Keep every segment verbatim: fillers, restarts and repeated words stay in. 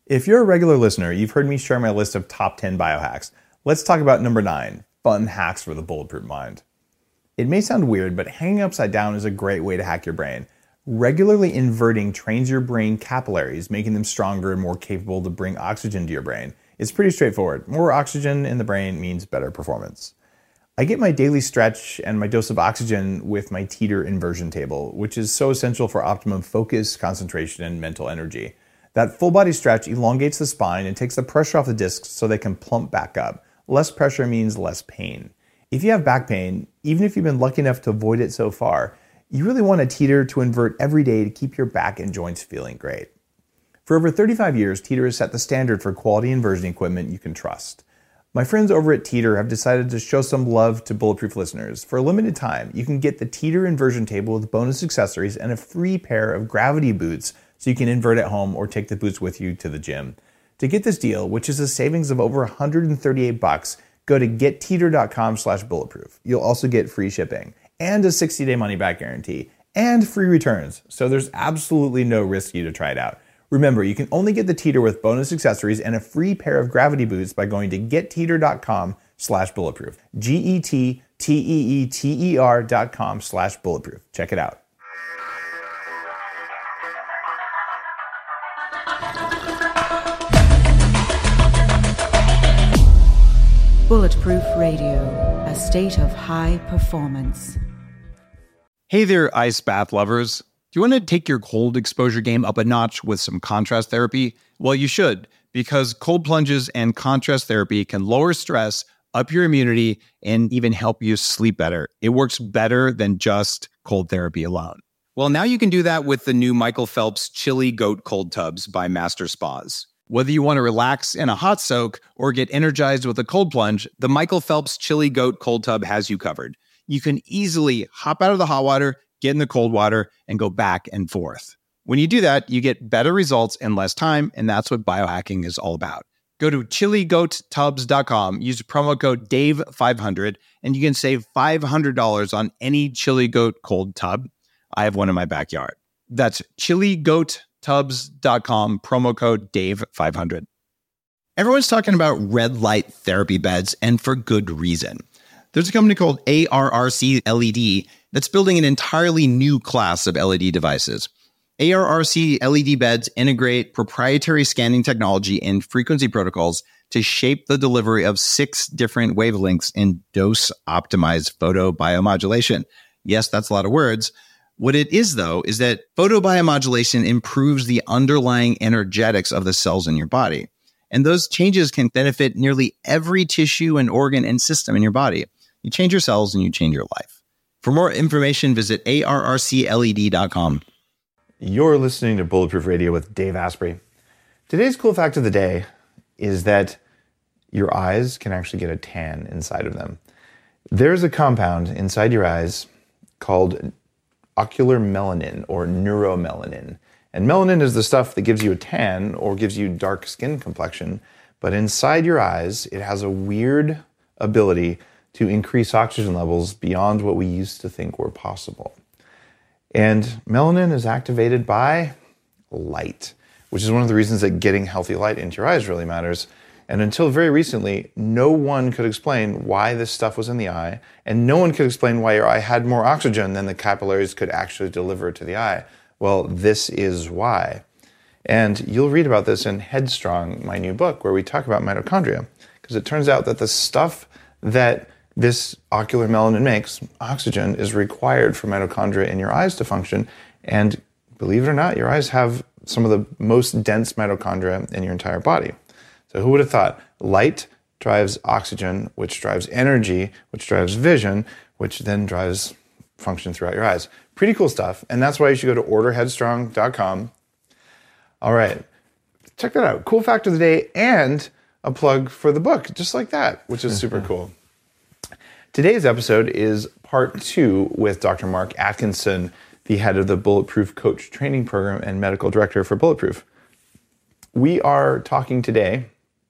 If you're a regular listener, you've heard me share my list of top ten biohacks. Let's talk about number nine, fun hacks for the bulletproof mind. It may sound weird, but hanging upside down is a great way to hack your brain. Regularly inverting trains your brain capillaries, making them stronger and more capable to bring oxygen to your brain. It's pretty straightforward. More oxygen in the brain means better performance. I get my daily stretch and my dose of oxygen with my teeter inversion table, which is so essential for optimum focus, concentration, and mental energy. That full body stretch elongates the spine and takes the pressure off the discs so they can plump back up. Less pressure means less pain. If you have back pain, even if you've been lucky enough to avoid it so far, you really want a teeter to invert every day to keep your back and joints feeling great. For over thirty-five years, Teeter has set the standard for quality inversion equipment you can trust. My friends over at Teeter have decided to show some love to Bulletproof listeners. For a limited time, you can get the Teeter inversion table with bonus accessories and a free pair of gravity boots so you can invert at home or take the boots with you to the gym. To get this deal, which is a savings of over one hundred thirty-eight bucks, go to getteeter.com slash bulletproof. You'll also get free shipping and a sixty-day money-back guarantee and free returns. So there's absolutely no risk to you to try it out. Remember, you can only get the Teeter with bonus accessories and a free pair of gravity boots by going to getteeter.com slash bulletproof. G-E-T-T-E-E-T-E-R dot com slash bulletproof. Check it out. Bulletproof Radio, a state of high performance. Hey there, ice bath lovers. Do you want to take your cold exposure game up a notch with some contrast therapy? Well, you should, because cold plunges and contrast therapy can lower stress, up your immunity, and even help you sleep better. It works better than just cold therapy alone. Well, now you can do that with the new Michael Phelps Chili Goat Cold Tubs by Master Spas. Whether you want to relax in a hot soak or get energized with a cold plunge, the Michael Phelps Chili Goat Cold Tub has you covered. You can easily hop out of the hot water, get in the cold water, and go back and forth. When you do that, you get better results in less time, and that's what biohacking is all about. Go to chili goat tubs dot com, use promo code Dave five hundred, and you can save five hundred dollars on any Chili Goat cold tub. I have one in my backyard. That's chili goat tubs dot com, promo code Dave five hundred. Everyone's talking about red light therapy beds, and for good reason. There's a company called A R R C L E D that's building an entirely new class of L E D devices. A R R C L E D beds integrate proprietary scanning technology and frequency protocols to shape the delivery of six different wavelengths in dose-optimized photobiomodulation. Yes, that's a lot of words. What it is, though, is that photobiomodulation improves the underlying energetics of the cells in your body. And those changes can benefit nearly every tissue and organ and system in your body. You change your cells and you change your life. For more information, visit A R R C L E D dot com. You're listening to Bulletproof Radio with Dave Asprey. Today's cool fact of the day is that your eyes can actually get a tan inside of them. There's a compound inside your eyes called ocular melanin or neuromelanin. And melanin is the stuff that gives you a tan or gives you dark skin complexion. But inside your eyes, it has a weird ability to increase oxygen levels beyond what we used to think were possible. And melanin is activated by light, which is one of the reasons that getting healthy light into your eyes really matters. And until very recently, no one could explain why this stuff was in the eye, and no one could explain why your eye had more oxygen than the capillaries could actually deliver to the eye. Well, this is why. And you'll read about this in Headstrong, my new book, where we talk about mitochondria, because it turns out that the stuff that this ocular melanin makes, oxygen, is required for mitochondria in your eyes to function. And believe it or not, your eyes have some of the most dense mitochondria in your entire body. So who would have thought? Light drives oxygen, which drives energy, which drives vision, which then drives function throughout your eyes. Pretty cool stuff. And that's why you should go to order headstrong dot com. All right. Check that out. Cool fact of the day and a plug for the book, just like that, which is super cool. Today's episode is part two with Doctor Mark Atkinson, the head of the Bulletproof Coach Training Program and medical director for Bulletproof. We are talking today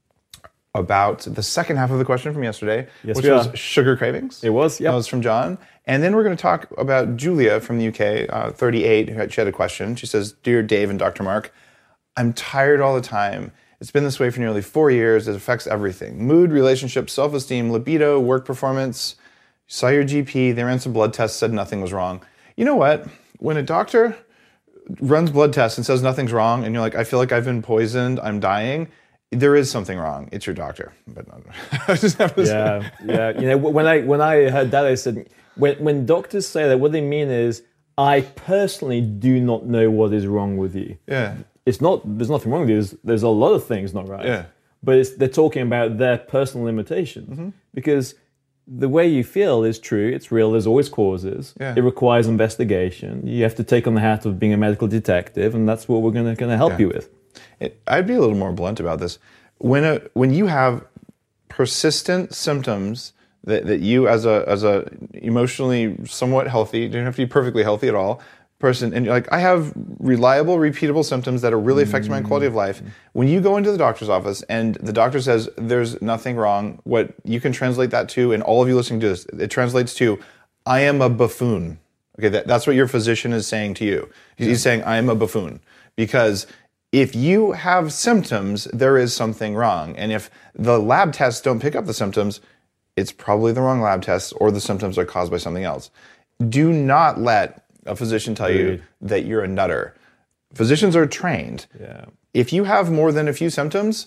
about the second half of the question from yesterday, yes, which was sugar cravings. It was, yeah. That was from John. And then we're going to talk about Julia from the U K, uh, thirty-eight, who had, she had a question. She says, "Dear Dave and Doctor Mark, I'm tired all the time It's been this way for nearly four years. It affects everything. Mood, relationships, self-esteem, libido, work performance. You saw your G P, they ran some blood tests, said nothing was wrong. You know what? When a doctor runs blood tests and says nothing's wrong, and you're like, I feel like I've been poisoned, I'm dying, there is something wrong. It's your doctor. But no, I just have to yeah, say. yeah. You know, when I when I heard that, I said, when when doctors say that, what they mean is, I personally do not know what is wrong with you. Yeah. It's not. There's nothing wrong with you. There's, there's a lot of things not right. Yeah. But it's, they're talking about their personal limitations mm-hmm. because the way you feel is true. It's real. There's always causes. Yeah. It requires investigation. You have to take on the hat of being a medical detective, and that's what we're going to going to help yeah. you with. It, I'd be a little more blunt about this. When a when you have persistent symptoms that, that you as a as a emotionally somewhat healthy, you don't have to be perfectly healthy at all, person, and you're like, I have reliable, repeatable symptoms that are really affecting my quality of life. When you go into the doctor's office and the doctor says there's nothing wrong, what you can translate that to, and all of you listening to this, it translates to, I am a buffoon. Okay, that, that's what your physician is saying to you. He's yeah. saying, I am a buffoon. Because if you have symptoms, there is something wrong. And if the lab tests don't pick up the symptoms, it's probably the wrong lab tests or the symptoms are caused by something else. Do not let a physician tell Agreed. you that you're a nutter. Physicians are trained. Yeah. If you have more than a few symptoms,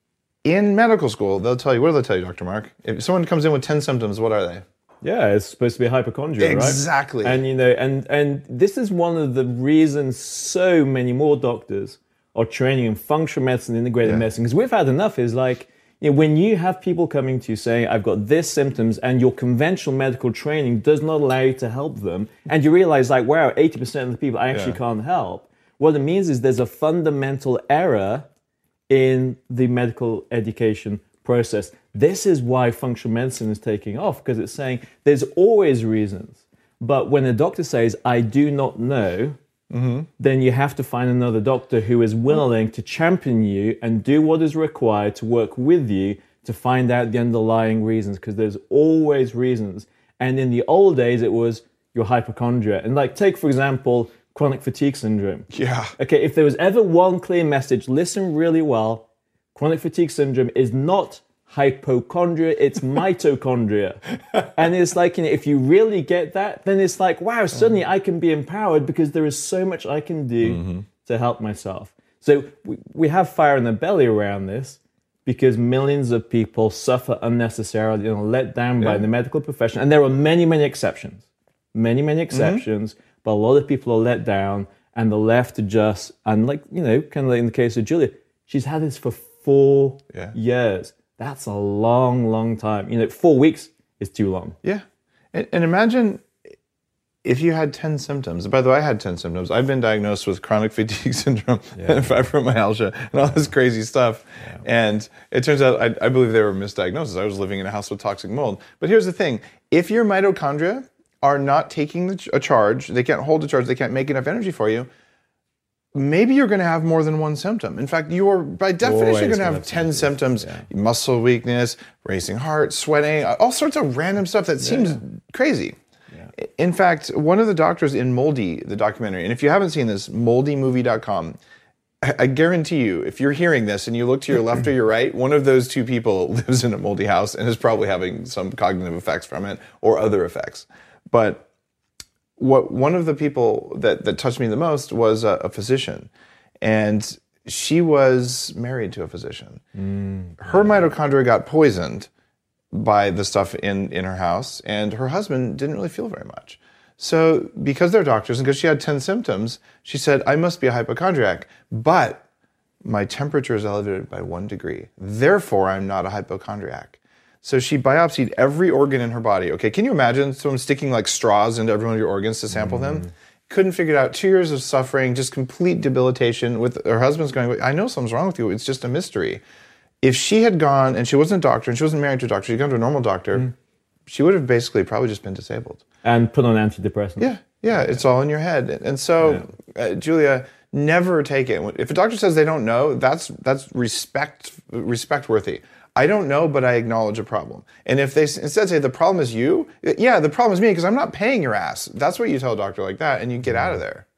in medical school, they'll tell you, what do they tell you, Doctor Mark? If someone comes in with ten symptoms, what are they? Yeah, it's supposed to be hypochondria, exactly. right? Exactly. And you know, and and this is one of the reasons so many more doctors are training in functional medicine, integrated yeah. medicine, because we've had enough. Is like, you know, when you have people coming to you saying, I've got this symptoms, and your conventional medical training does not allow you to help them, and you realize, like, wow, eighty percent of the people I actually yeah. can't help. What it means is there's a fundamental error in the medical education process. This is why functional medicine is taking off, because it's saying there's always reasons. But when a doctor says, I do not know, mm-hmm. then you have to find another doctor who is willing to champion you and do what is required to work with you to find out the underlying reasons, because there's always reasons. And in the old days, it was your hypochondria. And like, take, for example, chronic fatigue syndrome. Yeah. Okay, if there was ever one clear message, listen really well. Chronic fatigue syndrome is not hypochondria, it's mitochondria. And it's like, you know, if you really get that, then it's like, wow, suddenly I can be empowered because there is so much I can do mm-hmm. to help myself. So we, we have fire in the belly around this because millions of people suffer unnecessarily, you know, let down yeah. by the medical profession. And there are many, many exceptions. Many, many exceptions, mm-hmm. but a lot of people are let down and they're left to just, and like, you know, kind of like in the case of Julia, she's had this for four yeah. years. That's a long, long time. You know, four weeks is too long. Yeah. And, and imagine if you had ten symptoms. By the way, I had ten symptoms. I've been diagnosed with chronic fatigue syndrome yeah. and fibromyalgia and all this crazy stuff. Yeah. And it turns out, I, I believe they were misdiagnoses. I was living in a house with toxic mold. But here's the thing. If your mitochondria are not taking the, a charge, they can't hold a charge, they can't make enough energy for you, maybe you're going to have more than one symptom. In fact, you are, by definition, Always going to have, have ten symptoms. symptoms yeah. Muscle weakness, racing heart, sweating, all sorts of random stuff that seems yeah. crazy. Yeah. In fact, one of the doctors in Moldy, the documentary, and if you haven't seen this, moldy movie dot com, I, I guarantee you, if you're hearing this and you look to your left or your right, one of those two people lives in a moldy house and is probably having some cognitive effects from it or other effects. But what one of the people that, that touched me the most was a, a physician, and she was married to a physician. Mm. Her mitochondria got poisoned by the stuff in, in her house, and her husband didn't really feel very much. So because they're doctors, and because she had ten symptoms, she said, I must be a hypochondriac, but my temperature is elevated by one degree. Therefore, I'm not a hypochondriac. So she biopsied every organ in her body. Okay, can you imagine someone sticking like straws into every one of your organs to sample mm. them? Couldn't figure it out. Two years of suffering, just complete debilitation. With her husband's going, I know something's wrong with you. It's just a mystery. If she had gone, and she wasn't a doctor, and she wasn't married to a doctor, she'd gone to a normal doctor, mm. she would have basically probably just been disabled. And put on antidepressants. Yeah, yeah, it's all in your head. And so, yeah. uh, Julia, never take it. If a doctor says they don't know, that's that's respect respect worthy. I don't know, but I acknowledge a problem. And if they instead say the problem is you, yeah, the problem is me because I'm not paying your ass. That's what you tell a doctor like that, and you get out of there.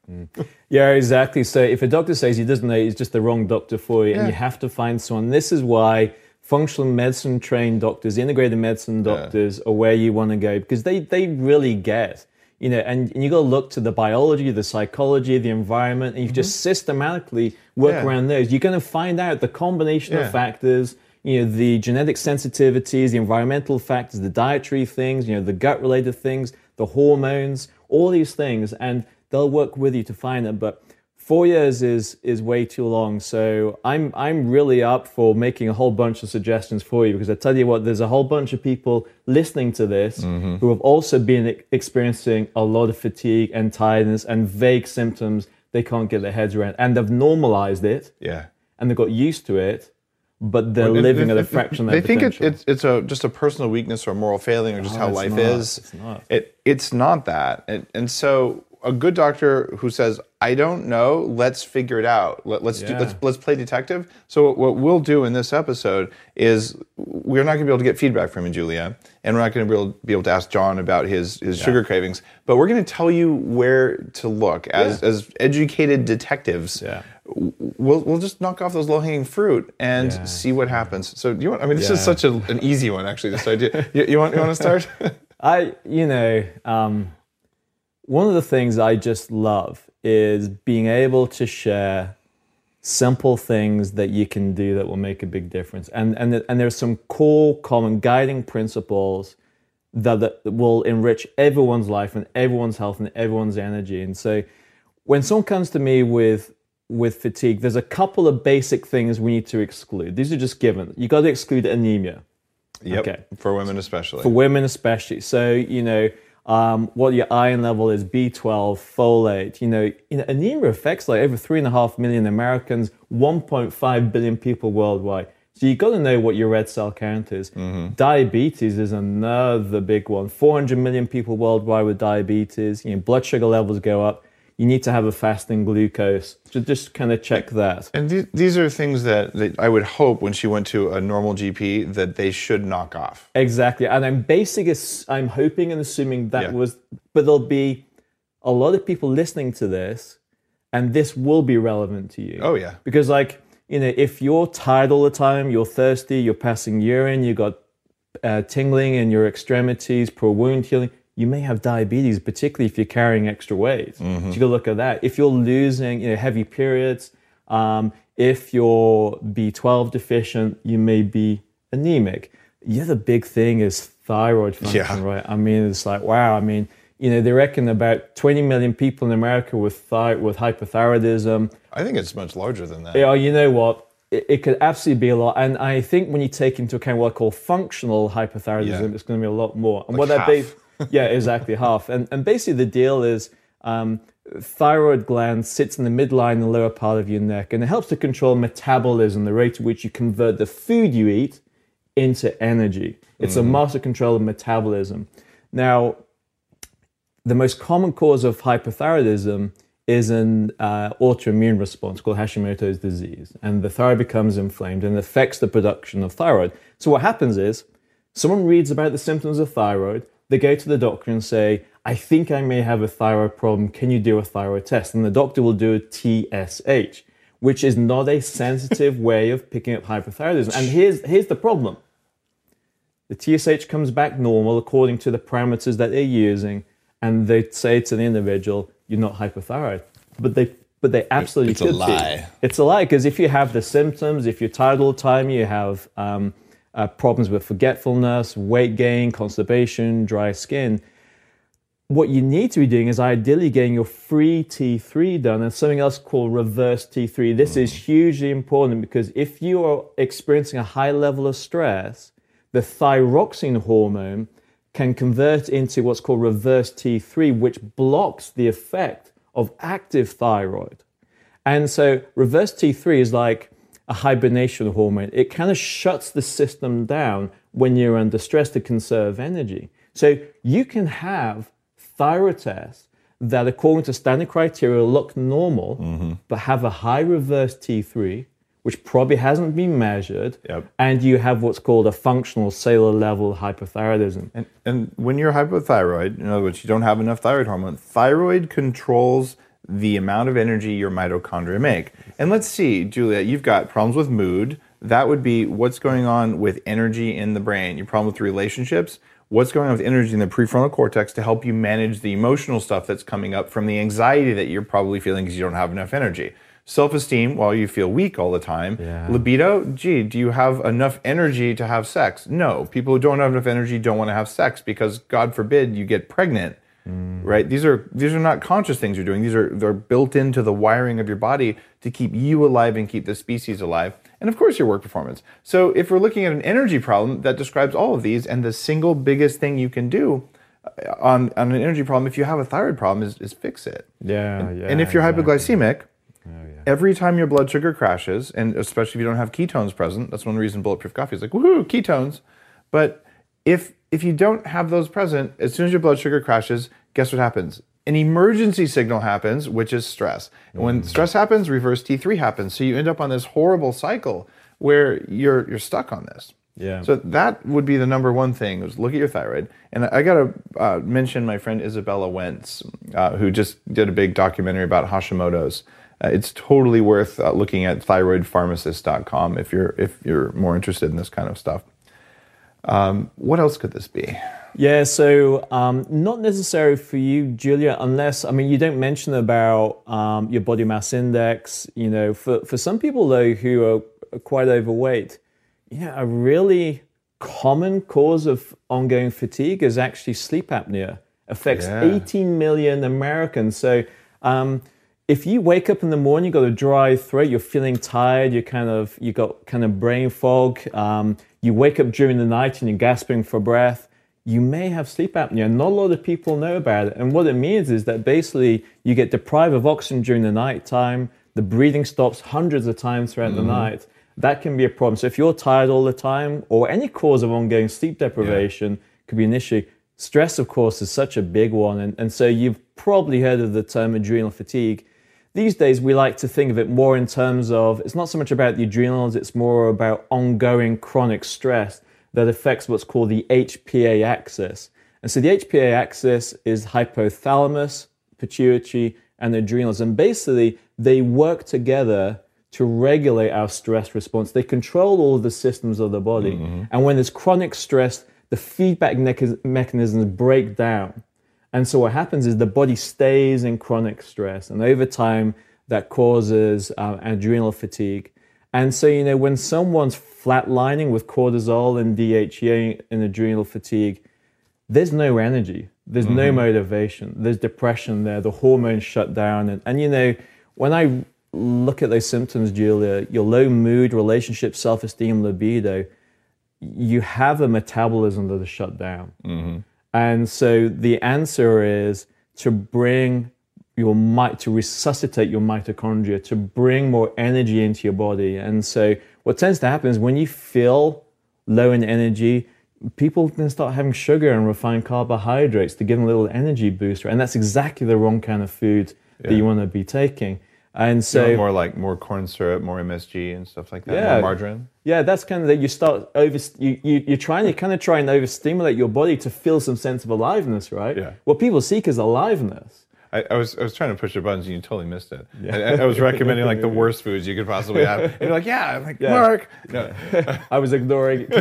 Yeah, exactly. So if a doctor says he doesn't know, he's just the wrong doctor for you, Yeah. and you have to find someone. This is why functional medicine trained doctors, integrated medicine doctors are where you want to go, because they, they really get, you know, and, and you got to look to the biology, the psychology, the environment, and you just systematically work Yeah. around those. You're going to find out the combination Yeah. of factors, you know, the genetic sensitivities, the environmental factors, the dietary things, you know, the gut-related things, the hormones, all these things, and they'll work with you to find it. But four years is is way too long. So I'm I'm really up for making a whole bunch of suggestions for you, because I tell you what, there's a whole bunch of people listening to this who have also been e- experiencing a lot of fatigue and tiredness and vague symptoms they can't get their heads around, and they've normalized it Yeah. and they got used to it, but they're Well, living it- at a it- fraction of They their think it, potential. it's it's a just a personal weakness or a moral failing or just No, how it's life not. is. It's not. It it's not that. And, and so a good doctor who says, "I don't know, let's figure it out. Let, let's do Yeah. let's let's play detective." So what, what we'll do in this episode is we're not going to be able to get feedback from you, Julia, and we're not going to be able, be able to ask John about his his sugar cravings, but we're going to tell you where to look as Yeah. as educated detectives. Yeah. We'll we'll just knock off those low hanging fruit and Yeah. see what happens. So do you want? I mean, this is Yeah. such a, an easy one actually. This idea. You, you want you want to start? I, you know, um, one of the things I just love is being able to share simple things that you can do that will make a big difference. And and and there's some core common guiding principles that, that will enrich everyone's life and everyone's health and everyone's energy. And so when someone comes to me with with fatigue, there's a couple of basic things we need to exclude. These are just given. You got to exclude anemia. Yep. Okay. For women especially. For women especially. So, you know, um, what your iron level is, B twelve, folate, you know, you know, anemia affects like over three and a half million Americans, one point five billion people worldwide. So you got to know what your red cell count is. Mm-hmm. Diabetes is another big one. four hundred million people worldwide with diabetes. You know, blood sugar levels go up. You need to have a fasting glucose. So just kind of check that. And these, these are things that, that I would hope when she went to a normal G P that they should knock off. Exactly. And I'm basing, I'm hoping and assuming that Yeah. was, but there'll be a lot of people listening to this, and this will be relevant to you. Oh, yeah. Because, like, you know, if you're tired all the time, you're thirsty, you're passing urine, you got uh, tingling in your extremities, poor wound healing, you may have diabetes, particularly if you're carrying extra weight. Mm-hmm. So you gotta look at that. If you're losing, you know, heavy periods, um, if you're B twelve deficient, you may be anemic. The other big thing is thyroid function, Yeah. right? I mean, it's like, wow. I mean, you know, they reckon about twenty million people in America with thy- with hypothyroidism. I think it's much larger than that. Yeah, you know what? It, it could absolutely be a lot. And I think when you take into account what I call functional hypothyroidism, Yeah. it's going to be a lot more. And Like what that be? half. Yeah, exactly, half. And and basically the deal is um, thyroid gland sits in the midline and the lower part of your neck, and it helps to control metabolism, the rate at which you convert the food you eat into energy. It's a master control of metabolism. Now, the most common cause of hypothyroidism is an uh, autoimmune response called Hashimoto's disease. And the thyroid becomes inflamed and affects the production of thyroid. So what happens is, someone reads about the symptoms of thyroid, they go to the doctor and say, I think I may have a thyroid problem. Can you do a thyroid test? And the doctor will do a T S H, which is not a sensitive way of picking up hypothyroidism. And here's, here's the problem. The T S H comes back normal according to the parameters that they're using, and they say to the individual, you're not hypothyroid. But they but they absolutely It's a could lie. be. It's a lie, because if you have the symptoms, if you're tired all the time, you have um, uh, problems with forgetfulness, weight gain, constipation, dry skin, what you need to be doing is ideally getting your free T three done and something else called reverse T three. This is hugely important, because if you are experiencing a high level of stress, the thyroxine hormone can convert into what's called reverse T three, which blocks the effect of active thyroid. And so reverse T three is like a hibernation hormone. It kind of shuts the system down when you're under stress to conserve energy. So you can have thyroid tests that, according to standard criteria, look normal, mm-hmm. but have a high reverse T three, which probably hasn't been measured, Yep. and you have what's called a functional cellular level hypothyroidism. And, and when you're hypothyroid, in other words, you don't have enough thyroid hormone, thyroid controls the amount of energy your mitochondria make. And let's see, Julia, you've got problems with mood. That would be what's going on with energy in the brain. Your problem with relationships, what's going on with energy in the prefrontal cortex to help you manage the emotional stuff that's coming up from the anxiety that you're probably feeling because you don't have enough energy. Self-esteem, while you feel weak all the time. Yeah. Libido, gee, do you have enough energy to have sex? No. People who don't have enough energy don't want to have sex because, God forbid, you get pregnant. Mm. Right? These are these are not conscious things you're doing. These are they're built into the wiring of your body to keep you alive and keep the species alive. And of course, your work performance. So if we're looking at an energy problem, that describes all of these. And the single biggest thing you can do on, on an energy problem, if you have a thyroid problem, is, is fix it. Yeah, and, yeah. and if you're exactly. hypoglycemic, oh, yeah. every every time your blood sugar crashes, and especially if you don't have ketones present, that's one reason Bulletproof Coffee is like, woohoo, ketones. But if if you don't have those present, as soon as your blood sugar crashes, guess what happens? An emergency signal happens, which is stress. And when mm. stress happens, reverse T three happens. So you end up on this horrible cycle where you're you're stuck on this. Yeah. So that would be the number one thing, is look at your thyroid. And I got to uh, mention my friend Isabella Wentz, uh, who just did a big documentary about Hashimoto's. Uh, it's totally worth uh, looking at thyroid pharmacist dot com if you're if you're more interested in this kind of stuff. Um, what else could this be? Yeah, so um, not necessary for you, Julia, unless, I mean, you don't mention about um, your body mass index. You know, for, for some people, though, who are quite overweight, you know, a really common cause of ongoing fatigue is actually sleep apnea. Affects Yeah. eighteen million Americans. So um, if you wake up in the morning, you've got a dry throat, you're feeling tired, you kind of, you got kind of brain fog, um, you wake up during the night and you're gasping for breath, you may have sleep apnea. Not a lot of people know about it. And what it means is that basically you get deprived of oxygen during the night time, the breathing stops hundreds of times throughout mm-hmm. the night. That can be a problem. So if you're tired all the time, or any cause of ongoing sleep deprivation yeah. could be an issue. Stress, of course, is such a big one. And, and so you've probably heard of the term adrenal fatigue. These days, we like to think of it more in terms of, it's not so much about the adrenals, it's more about ongoing chronic stress that affects what's called the H P A axis. And so the H P A axis is hypothalamus, pituitary, and adrenals. And basically, they work together to regulate our stress response. They control all of the systems of the body. Mm-hmm. And when there's chronic stress, the feedback mecha- mechanisms break down. And so what happens is the body stays in chronic stress. And over time, that causes um, adrenal fatigue. And so, you know, when someone's flatlining with cortisol and D H E A and adrenal fatigue, there's no energy. There's mm-hmm. no motivation. There's depression there. The hormones shut down. And, and, you know, when I look at those symptoms, Julia, your low mood, relationship, self-esteem, libido, you have a metabolism that is shut down. Mm-hmm. And so the answer is to bring your might, to resuscitate your mitochondria, to bring more energy into your body. And so what tends to happen is when you feel low in energy, people then start having sugar and refined carbohydrates to give them a little energy booster. And that's exactly the wrong kind of food yeah. that you want to be taking. And so you know, more like more corn syrup, more M S G and stuff like that, yeah, more margarine. Yeah, that's kind of that you start over. You you you're trying to kind of try and overstimulate your body to feel some sense of aliveness, right? Yeah. What people seek is aliveness. I, I was I was trying to push your buttons and you totally missed it. Yeah. I, I was recommending like the worst foods you could possibly have. And you're like, yeah, I'm like, yeah. Mark. No. I was ignoring it.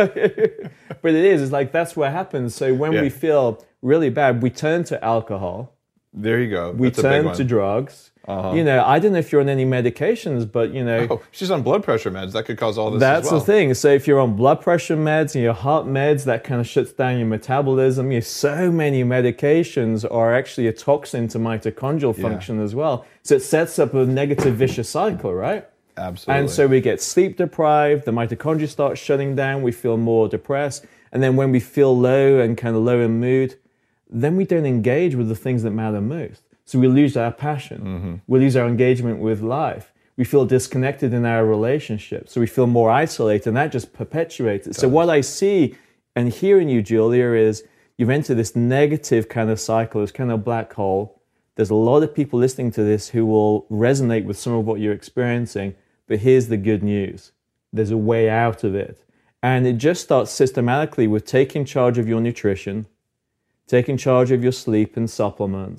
But it is. It's like that's what happens. So when yeah. we feel really bad, we turn to alcohol. There you go. We That's turn to drugs. Uh-huh. You know, I don't know if you're on any medications, but you know, oh, she's on blood pressure meds. That could cause all this. That's as well. the thing. So if you're on blood pressure meds and your heart meds, that kind of shuts down your metabolism. You know, so many medications are actually a toxin to mitochondrial function yeah. as well. So it sets up a negative vicious cycle, right? Absolutely. And so we get sleep deprived. The mitochondria start shutting down. We feel more depressed, and then when we feel low and kind of low in mood, then we don't engage with the things that matter most. So we lose our passion. Mm-hmm. We lose our engagement with life. We feel disconnected in our relationships. So we feel more isolated, and that just perpetuates it. So what I see and hear in you, Julia, is you've entered this negative kind of cycle, this kind of black hole. There's a lot of people listening to this who will resonate with some of what you're experiencing, but here's the good news. There's a way out of it. And it just starts systematically with taking charge of your nutrition, taking charge of your sleep and supplements,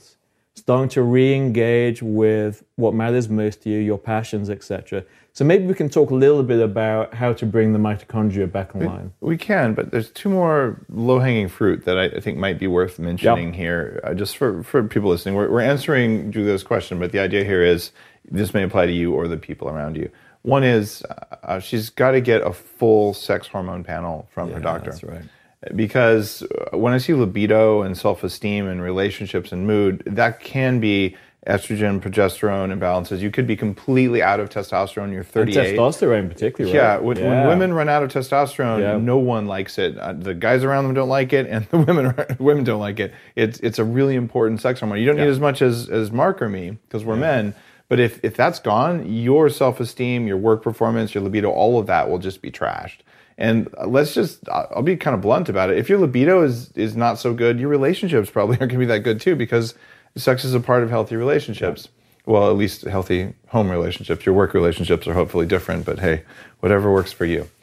starting to re-engage with what matters most to you, your passions, et cetera. So maybe we can talk a little bit about how to bring the mitochondria back online. We, we can, but there's two more low-hanging fruit that I, I think might be worth mentioning yep. here, uh, just for, for people listening. We're, we're answering Julia's question, but the idea here is this may apply to you or the people around you. One is uh, she's got to get a full sex hormone panel from yeah, her doctor. That's right. Because when I see libido and self-esteem and relationships and mood, that can be estrogen, progesterone imbalances. You could be completely out of testosterone. You're thirty-eight. And testosterone particularly, right? Yeah, when, yeah. when women run out of testosterone, yeah. no one likes it. Uh, the guys around them don't like it, and the women women don't like it. It's it's a really important sex hormone. You don't yeah. need as much as, as Mark or me, because we're yeah. men. But if, if that's gone, your self-esteem, your work performance, your libido, all of that will just be trashed. And let's just, I'll be kind of blunt about it. If your libido is, is not so good, your relationships probably aren't going to be that good too, because sex is a part of healthy relationships. Yeah. Well, at least healthy home relationships. Your work relationships are hopefully different, but hey, whatever works for you.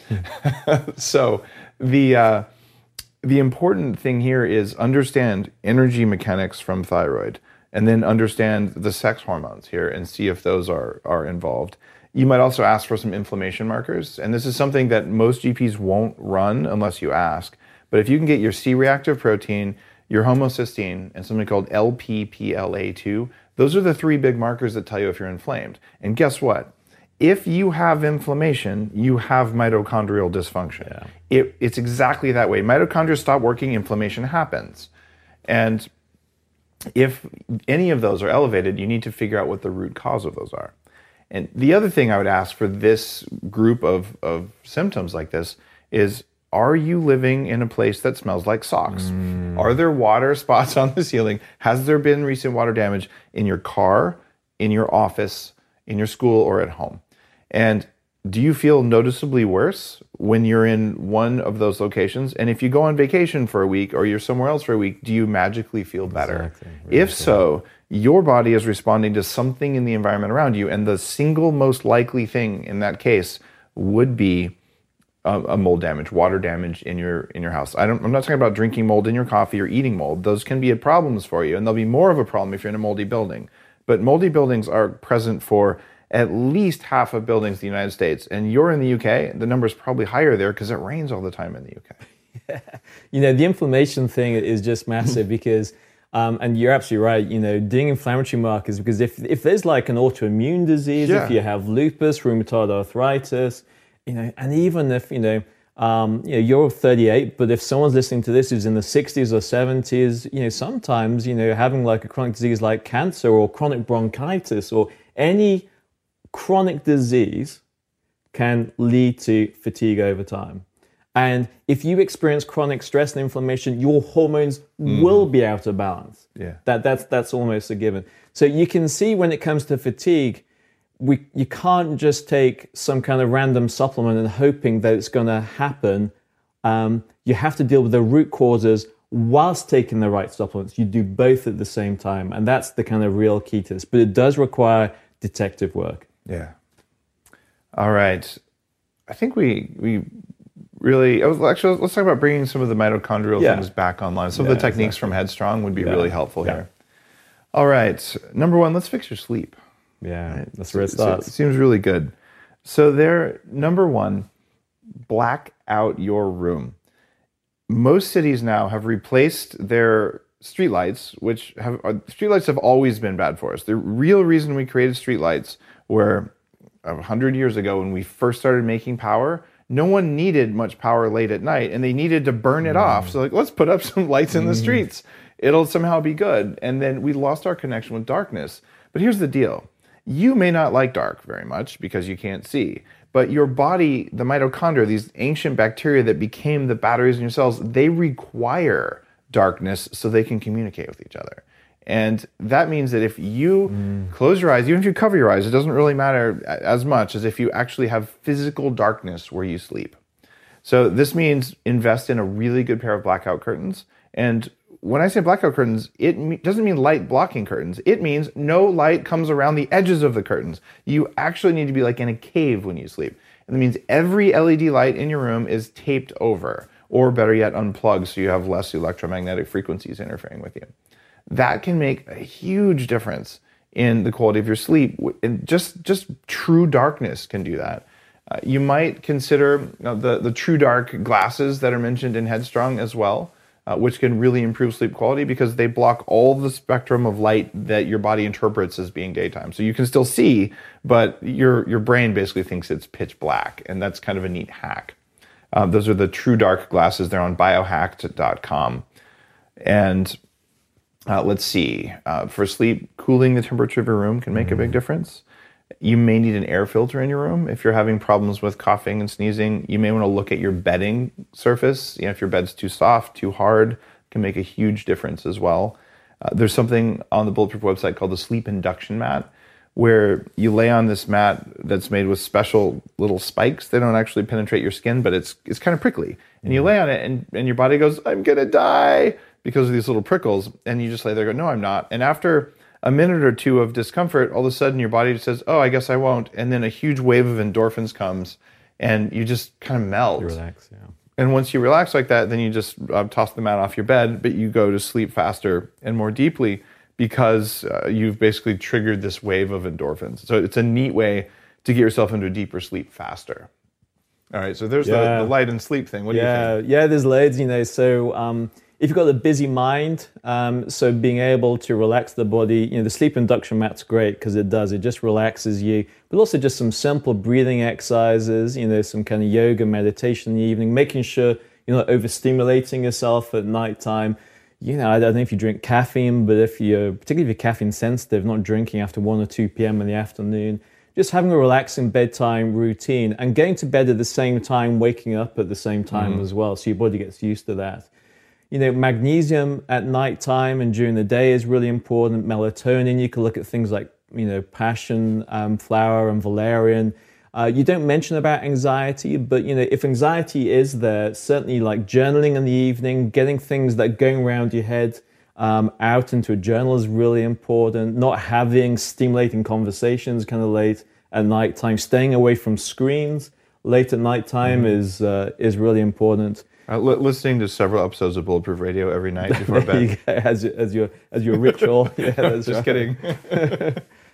So the uh, the important thing here is understand energy mechanics from thyroid, and then understand the sex hormones here and see if those are, are involved. You might also ask for some inflammation markers, and this is something that most G Ps won't run unless you ask. But if you can get your C-reactive protein, your homocysteine, and something called L P P L A two, those are the three big markers that tell you if you're inflamed. And guess what? If you have inflammation, you have mitochondrial dysfunction. Yeah. It, it's exactly that way. Mitochondria stop working, inflammation happens. And if any of those are elevated, you need to figure out what the root cause of those are. And the other thing I would ask for this group of, of symptoms like this is, are you living in a place that smells like socks? Mm. Are there water spots on the ceiling? Has there been recent water damage in your car, in your office, in your school, or at home? And do you feel noticeably worse when you're in one of those locations? And if you go on vacation for a week or you're somewhere else for a week, do you magically feel better? Exactly. Really if so, your body is responding to something in the environment around you, and the single most likely thing in that case would be a, a mold damage, water damage in your in your house. I don't, I'm not talking about drinking mold in your coffee or eating mold. Those can be problems for you, and they'll be more of a problem if you're in a moldy building. But moldy buildings are present for at least half of buildings in the United States, and you're in the U K, the number is probably higher there because it rains all the time in the U K. Yeah. You know, the inflammation thing is just massive because, um, and you're absolutely right, you know, doing inflammatory markers, because if, if there's like an autoimmune disease, yeah. if you have lupus, rheumatoid arthritis, you know, and even if, you know, um, you know, you're thirty-eight, but if someone's listening to this who's in the sixties or seventies, you know, sometimes, you know, having like a chronic disease like cancer or chronic bronchitis or any chronic disease can lead to fatigue over time. And if you experience chronic stress and inflammation, your hormones mm. will be out of balance. Yeah. That, that's, that's almost a given. So you can see when it comes to fatigue, we, you can't just take some kind of random supplement and hoping that it's going to happen. Um, you have to deal with the root causes whilst taking the right supplements. You do both at the same time. And that's the kind of real key to this. But it does require detective work. Yeah. All right. I think we we really, actually, let's talk about bringing some of the mitochondrial yeah. things back online. Some yeah, of the techniques exactly. from Headstrong would be yeah. really helpful yeah. here. All right. Number one, let's fix your sleep. Yeah, right? that's where it So- starts. so it seems really good. So there, number one, black out your room. Most cities now have replaced their streetlights, which have uh, streetlights have always been bad for us. The real reason we created streetlights were a hundred years ago when we first started making power. No one needed much power late at night, and they needed to burn it mm. off. So like, let's put up some lights in the mm. streets. It'll somehow be good. And then we lost our connection with darkness. But here's the deal. You may not like dark very much because you can't see. But your body, the mitochondria, these ancient bacteria that became the batteries in your cells, they require darkness so they can communicate with each other. And that means that if you mm. close your eyes, even if you cover your eyes, it doesn't really matter as much as if you actually have physical darkness where you sleep. So this means invest in a really good pair of blackout curtains. And when I say blackout curtains, it me- doesn't mean light blocking curtains. It means no light comes around the edges of the curtains. You actually need to be like in a cave when you sleep. And that means every L E D light in your room is taped over, or better yet, unplugged so you have less electromagnetic frequencies interfering with you. that can make a huge difference in the quality of your sleep. And just just true darkness can do that. Uh, you might consider you know, the the True Dark glasses that are mentioned in Headstrong as well, uh, which can really improve sleep quality because they block all the spectrum of light that your body interprets as being daytime. So you can still see, but your your brain basically thinks it's pitch black, and that's kind of a neat hack. Uh, those are the True Dark glasses. They're on biohacked dot com. And uh, let's see, uh, for sleep, cooling the temperature of your room can make mm. a big difference. You may need an air filter in your room. If you're having problems with coughing and sneezing, you may want to look at your bedding surface. You know, if your bed's too soft, too hard, it can make a huge difference as well. Uh, there's something on the Bulletproof website called the sleep induction mat, where you lay on this mat that's made with special little spikes. They don't actually penetrate your skin, but it's it's kind of prickly. And you lay on it, and, and your body goes, I'm going to die because of these little prickles. And you just lay there and go, no, I'm not. And after a minute or two of discomfort, all of a sudden your body says, oh, I guess I won't. And then a huge wave of endorphins comes, and you just kind of melt. You relax, yeah. And once you relax like that, then you just uh, toss the mat off your bed, but you go to sleep faster and more deeply because uh, you've basically triggered this wave of endorphins. So it's a neat way to get yourself into a deeper sleep faster. All right, so there's yeah. the, the light and sleep thing. What yeah. do you think? Yeah, there's loads, you know. So um, if you've got a busy mind, um, so being able to relax the body, you know, the sleep induction mat's great because it does. It just relaxes you. But also just some simple breathing exercises, you know, some kind of yoga, meditation in the evening, making sure you're not overstimulating yourself at nighttime. You know, I don't know if you drink caffeine, but if you're, particularly if you're caffeine sensitive, not drinking after one or two p.m. in the afternoon, just having a relaxing bedtime routine and going to bed at the same time, waking up at the same time mm-hmm. as well, so your body gets used to that. You know, magnesium at nighttime and during the day is really important. Melatonin, you can look at things like, you know, passion um, flower and valerian. Uh, you don't mention about anxiety, but, you know, if anxiety is there, certainly like journaling in the evening, getting things that are going around your head um, out into a journal is really important. Not having stimulating conversations kind of late at nighttime, staying away from screens late at nighttime mm-hmm. is uh, is really important. Uh, li- listening to several episodes of Bulletproof Radio every night before bed. You go, as, as, your, as your ritual. Yeah, that's Just right. kidding.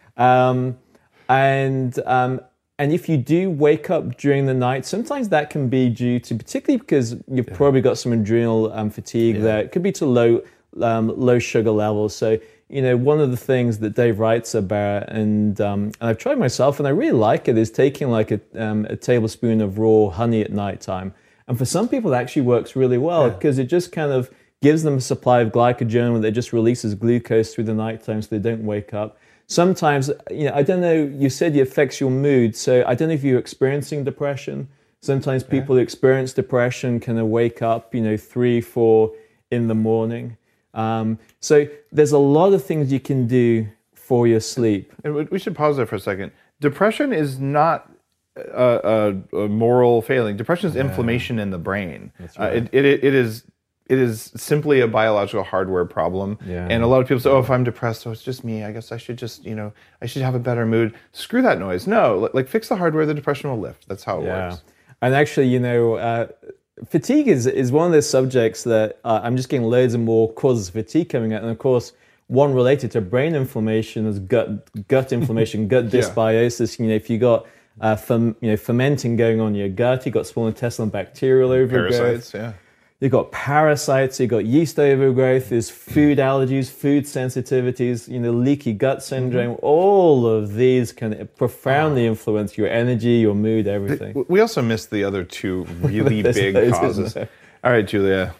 um, and... Um, And if you do wake up during the night, sometimes that can be due to, particularly because you've yeah. probably got some adrenal um, fatigue yeah. there. It could be to low um, low sugar levels. So, you know, one of the things that Dave writes about, and um, and I've tried myself, and I really like it, is taking like a, um, a tablespoon of raw honey at nighttime. And for some people, it actually works really well because yeah. it just kind of gives them a supply of glycogen that just releases glucose through the nighttime so they don't wake up. Sometimes, you know, I don't know, you said it affects your mood, so I don't know if you're experiencing depression. Sometimes people yeah. who experience depression kind of wake up, you know, three, four in the morning. Um, so there's a lot of things you can do for your sleep. And we should pause there for a second. Depression is not a, a, a moral failing. Depression is yeah. inflammation in the brain. That's right. Uh, it, it, it is... It is simply a biological hardware problem. Yeah. And a lot of people say, oh, if I'm depressed, oh, it's just me. I guess I should just, you know, I should have a better mood. Screw that noise. No, like fix the hardware, the depression will lift. That's how it yeah. works. And actually, you know, uh, fatigue is, is one of those subjects that uh, I'm just getting loads and more causes of fatigue coming out. And of course, one related to brain inflammation is gut gut inflammation, gut dysbiosis. Yeah. You know, if you got uh, ferm, you know, fermenting going on in your gut, you got small intestinal bacterial overgrowth. Parasites, yeah. You've got parasites, you've got yeast overgrowth, there's food allergies, food sensitivities, you know, leaky gut syndrome. Mm-hmm. All of these can profoundly influence your energy, your mood, everything. We also missed the other two really big those, causes. All right, Julia.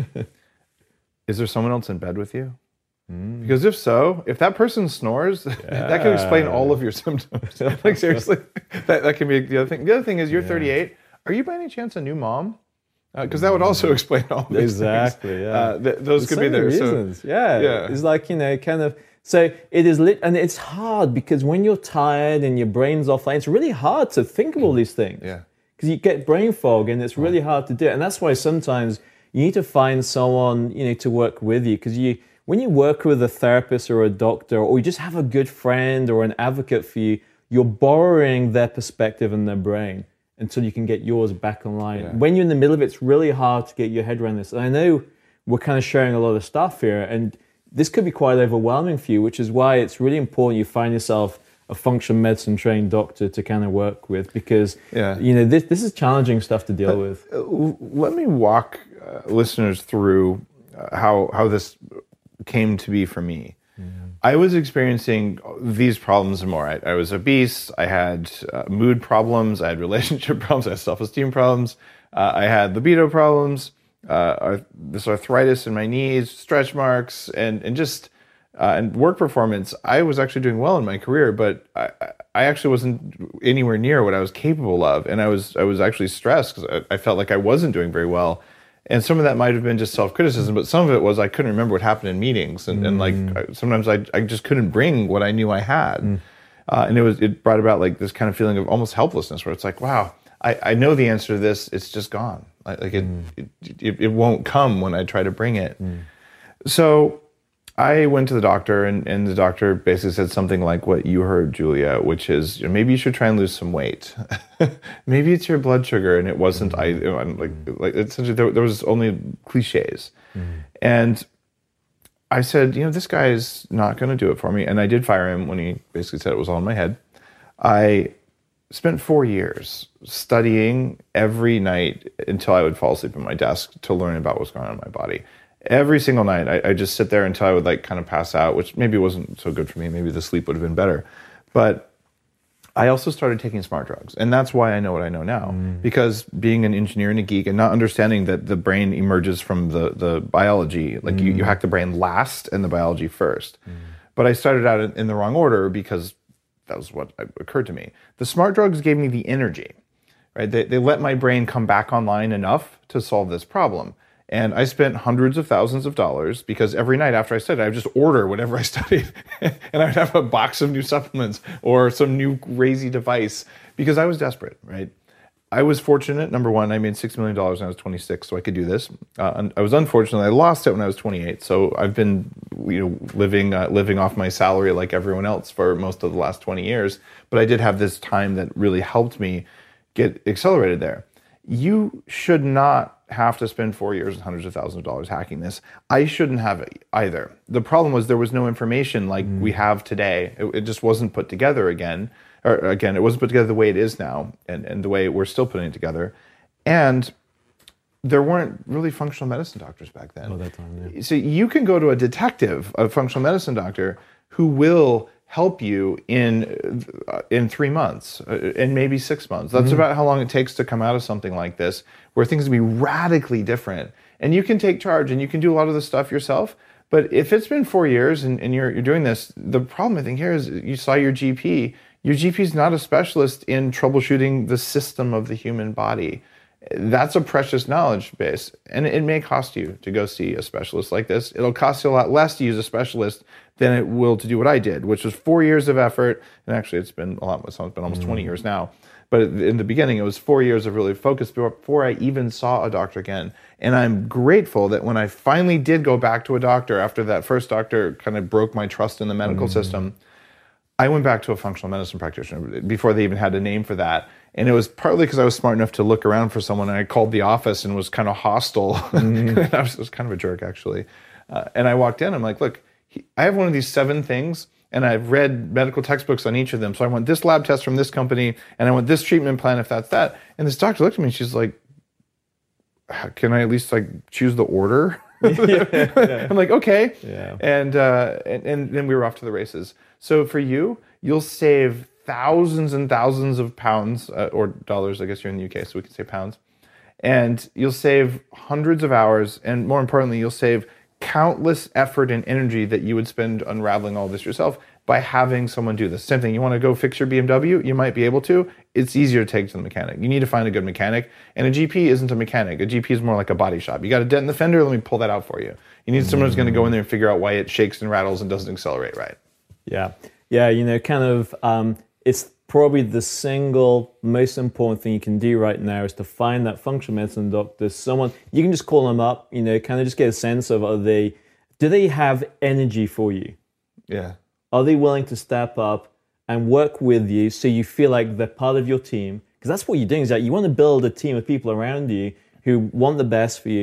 Is there someone else in bed with you? Mm. Because if so, if that person snores, yeah. that can explain all of your symptoms. Like seriously, that, that can be the other thing. The other thing is you're yeah. thirty-eight. Are you by any chance a new mom? Because uh, that would also explain all these exactly, things. Yeah. Uh, th- those There's could so be there. Reasons. So, yeah. yeah. It's like, you know, kind of, so it is lit, and it's hard because when you're tired and your brain's offline, it's really hard to think of all these things. Yeah. Because you get brain fog and it's really hard to do it. And that's why sometimes you need to find someone, you know, to work with you. Because you, when you work with a therapist or a doctor, or you just have a good friend or an advocate for you, you're borrowing their perspective and their brain until you can get yours back online. Yeah. When you're in the middle of it, it's really hard to get your head around this. And I know we're kind of sharing a lot of stuff here, and this could be quite overwhelming for you, which is why it's really important you find yourself a functional medicine trained doctor to kind of work with, because Yeah. you know this this is challenging stuff to deal with. Uh, Let me walk uh, listeners through uh, how how this came to be for me. I was experiencing these problems and more. I, I was obese. I had uh, mood problems. I had relationship problems. I had self-esteem problems. Uh, I had libido problems. Uh, arth- this arthritis in my knees, stretch marks, and and just uh, and work performance. I was actually doing well in my career, but I, I actually wasn't anywhere near what I was capable of, and I was I was actually stressed because I, I felt like I wasn't doing very well. And some of that might have been just self-criticism, but some of it was I couldn't remember what happened in meetings, and, mm. and like I, sometimes I I just couldn't bring what I knew I had, mm. uh, and it was it brought about like this kind of feeling of almost helplessness, where it's like, wow, I, I know the answer to this, it's just gone, like, like it, mm. it, it it won't come when I try to bring it. Mm. So I went to the doctor, and, and the doctor basically said something like what you heard, Julia, which is, you know, maybe you should try and lose some weight. Maybe it's your blood sugar, and it wasn't. Mm. I you know, like like essentially there, there was only cliches, mm. and I said, you know, this guy is not going to do it for me, and I did fire him when he basically said it was all in my head. I spent four years studying every night until I would fall asleep at my desk to learn about what's going on in my body. Every single night, I, I just sit there until I would like kind of pass out, which maybe wasn't so good for me. Maybe the sleep would have been better. But I also started taking smart drugs. And that's why I know what I know now. Mm. Because being an engineer and a geek and not understanding that the brain emerges from the, the biology, like mm. you, you hack the brain last and the biology first. Mm. But I started out in, in the wrong order because that was what occurred to me. The smart drugs gave me the energy, right? They, they let my brain come back online enough to solve this problem. And I spent hundreds of thousands of dollars because every night after I studied, I would just order whatever I studied. And I would have a box of new supplements or some new crazy device because I was desperate, right? I was fortunate. Number one, I made six million dollars when I was twenty-six, so I could do this. Uh, I was unfortunate. I lost it when I was twenty-eight. So I've been, you know, living uh, living off my salary like everyone else for most of the last twenty years. But I did have this time that really helped me get accelerated there. You should not have to spend four years and hundreds of thousands of dollars hacking this. I shouldn't have it either. The problem was there was no information like mm. we have today. It, it just wasn't put together again. Or again, it wasn't put together the way it is now, and, and the way we're still putting it together. And there weren't really functional medicine doctors back then. Oh, that time, yeah. So you can go to a detective, a functional medicine doctor, who will help you in uh, in three months uh, and maybe six months. That's mm-hmm. about how long it takes to come out of something like this, where things can be radically different. And you can take charge and you can do a lot of the stuff yourself. But if it's been four years and, and you're you're doing this, the problem I think here is you saw your G P. Your G P is not a specialist in troubleshooting the system of the human body. That's a precious knowledge base, and it may cost you to go see a specialist like this. It'll cost you a lot less to use a specialist than it will to do what I did, which was four years of effort. And actually, it's been a lot. It's been almost mm. twenty years now. But in the beginning, it was four years of really focus before I even saw a doctor again. And I'm grateful that when I finally did go back to a doctor after that first doctor kind of broke my trust in the medical mm. system, I went back to a functional medicine practitioner before they even had a name for that. And it was partly because I was smart enough to look around for someone, and I called the office and was kind of hostile. Mm. I was, was kind of a jerk, actually. Uh, and I walked in, I'm like, look, he, I have one of these seven things, and I've read medical textbooks on each of them. So I want this lab test from this company, and I want this treatment plan if that's that. And this doctor looked at me, and she's like, can I at least like choose the order? yeah, yeah. I'm like, okay. Yeah. And, uh, and and then we were off to the races. So for you, you'll save thousands and thousands of pounds, uh, or dollars, I guess you're in the U K, so we can say pounds. And you'll save hundreds of hours, and more importantly, you'll save countless effort and energy that you would spend unraveling all this yourself by having someone do this. Same thing, you want to go fix your B M W? You might be able to. It's easier to take to the mechanic. You need to find a good mechanic, and a G P isn't a mechanic. A G P is more like a body shop. You got a dent in the fender, let me pull that out for you. You need someone who's going to go in there and figure out why it shakes and rattles and doesn't accelerate right. Yeah, yeah, you know, kind of, um, it's probably the single most important thing you can do right now is to find that functional medicine doctor, someone, you can just call them up, you know, kind of just get a sense of, are they, do they have energy for you? Yeah. Are they willing to step up and work with you so you feel like they're part of your team? Because that's what you're doing, is that you want to build a team of people around you who want the best for you.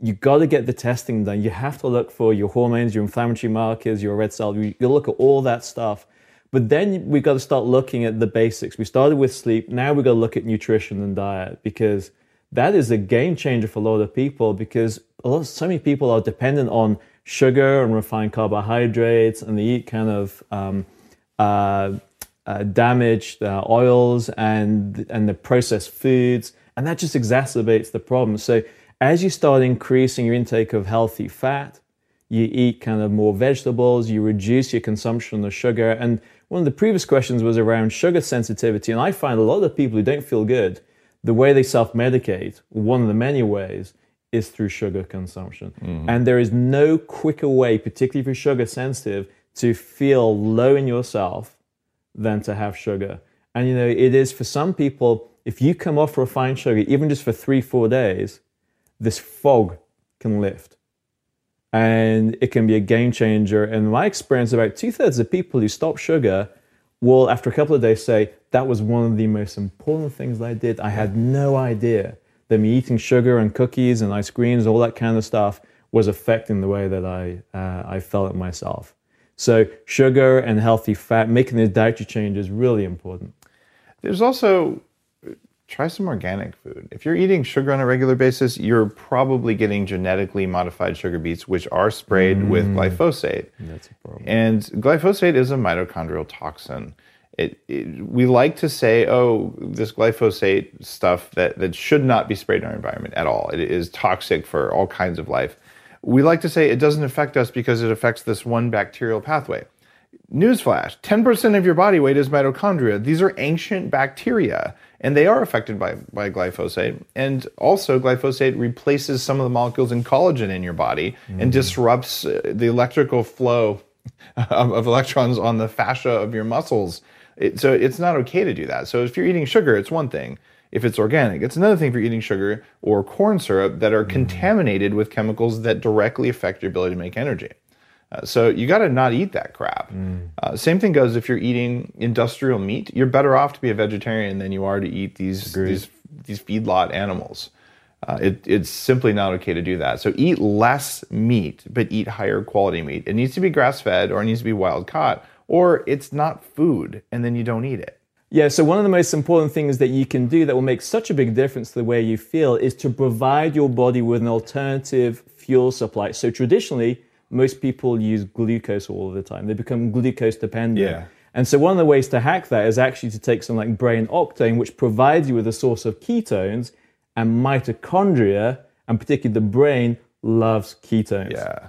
you got to get the testing done. You have to look for your hormones, your inflammatory markers, your red cell. You, you look at all that stuff. But then we've got to start looking at the basics. We started with sleep. Now we've got to look at nutrition and diet, because that is a game changer for a lot of people, because a lot, so many people are dependent on sugar and refined carbohydrates, and they eat kind of um, uh, uh, damaged uh, oils and, and the processed foods, and that just exacerbates the problem. So as you start increasing your intake of healthy fat, you eat kind of more vegetables, you reduce your consumption of sugar. And one of the previous questions was around sugar sensitivity. And I find a lot of people who don't feel good, the way they self-medicate, one of the many ways, is through sugar consumption. Mm-hmm. And there is no quicker way, particularly if you're sugar sensitive, to feel low in yourself than to have sugar. And you know, it is for some people, if you come off refined sugar, even just for three, four days, this fog can lift. And it can be a game changer. And in my experience, about two-thirds of people who stop sugar will, after a couple of days, say, that was one of the most important things I did. I had no idea that me eating sugar and cookies and ice creams, all that kind of stuff, was affecting the way that I, uh, I felt it myself. So sugar and healthy fat, making the dietary change is really important. There's also, try some organic food. If you're eating sugar on a regular basis, you're probably getting genetically modified sugar beets, which are sprayed mm. with glyphosate. That's a problem. And glyphosate is a mitochondrial toxin. It, it, we like to say, oh, this glyphosate stuff that, that should not be sprayed in our environment at all. It is toxic for all kinds of life. We like to say it doesn't affect us because it affects this one bacterial pathway. Newsflash, ten percent of your body weight is mitochondria. These are ancient bacteria, and they are affected by, by glyphosate. And also, glyphosate replaces some of the molecules in collagen in your body mm. and disrupts the electrical flow of, of electrons on the fascia of your muscles. It, so it's not okay to do that. So if you're eating sugar, it's one thing. If it's organic, it's another thing if you're eating sugar or corn syrup that are mm. contaminated with chemicals that directly affect your ability to make energy. Uh, so you got to not eat that crap. Mm. Uh, same thing goes if you're eating industrial meat. You're better off to be a vegetarian than you are to eat these Agreed. these these feedlot animals. Uh, it, it's simply not okay to do that. So eat less meat, but eat higher quality meat. It needs to be grass-fed, or it needs to be wild caught, or it's not food, and then you don't eat it. Yeah, so one of the most important things that you can do that will make such a big difference to the way you feel is to provide your body with an alternative fuel supply. So traditionally, most people use glucose all the time. They become glucose dependent. Yeah. And so one of the ways to hack that is actually to take something like brain octane, which provides you with a source of ketones, and mitochondria, and particularly the brain, loves ketones. Yeah.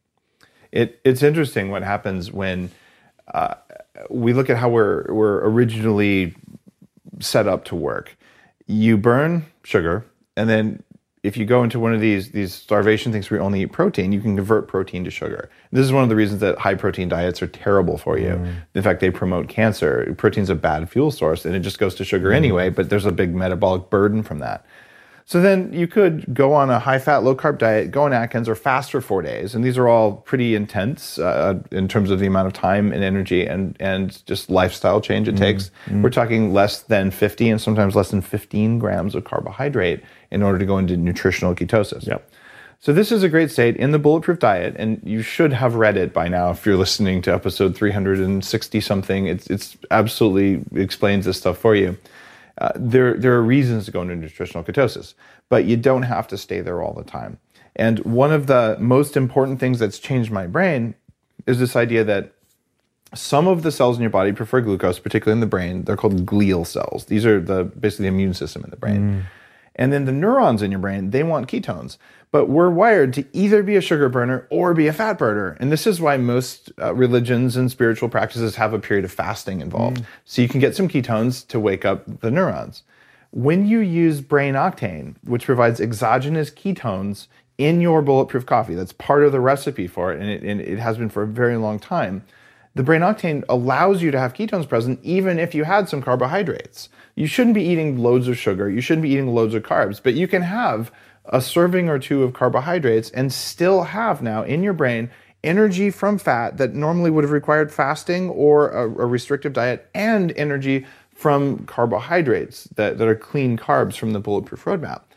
It, it's interesting what happens when uh, we look at how we're, we're originally set up to work. You burn sugar, and then if you go into one of these these starvation things where you only eat protein, you can convert protein to sugar. This is one of the reasons that high protein diets are terrible for you. Mm. In fact, they promote cancer. Protein's a bad fuel source, and it just goes to sugar mm. anyway, but there's a big metabolic burden from that. So then you could go on a high-fat, low-carb diet, go on Atkins, or fast for four days. And these are all pretty intense uh, in terms of the amount of time and energy and, and just lifestyle change it mm. takes. Mm. We're talking less than fifty and sometimes less than fifteen grams of carbohydrate in order to go into nutritional ketosis. Yep. So this is a great state in the Bulletproof Diet, and you should have read it by now if you're listening to episode three hundred sixty something. It's, it's absolutely explains this stuff for you. Uh, there, there are reasons to go into nutritional ketosis, but you don't have to stay there all the time. And one of the most important things that's changed my brain is this idea that some of the cells in your body prefer glucose, particularly in the brain. They're called glial cells. These are the basically the immune system in the brain. Mm. And then the neurons in your brain, they want ketones. But we're wired to either be a sugar burner or be a fat burner. And this is why most uh, religions and spiritual practices have a period of fasting involved. Mm. So you can get some ketones to wake up the neurons. When you use brain octane, which provides exogenous ketones in your Bulletproof coffee, that's part of the recipe for it, and it, and it has been for a very long time, the brain octane allows you to have ketones present even if you had some carbohydrates. You shouldn't be eating loads of sugar. You shouldn't be eating loads of carbs, but you can have a serving or two of carbohydrates and still have now in your brain energy from fat that normally would have required fasting or a, a restrictive diet, and energy from carbohydrates that, that are clean carbs from the Bulletproof Roadmap.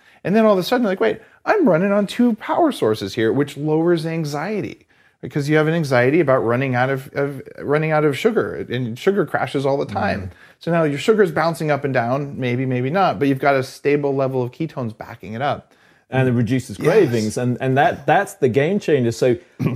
And then all of a sudden, like, wait, I'm running on two power sources here, which lowers anxiety. Because you have an anxiety about running out of, of running out of sugar, and sugar crashes all the time. Mm. So now your sugar is bouncing up and down, maybe, maybe not, but you've got a stable level of ketones backing it up. And it reduces cravings, yes. and, and that that's the game changer. So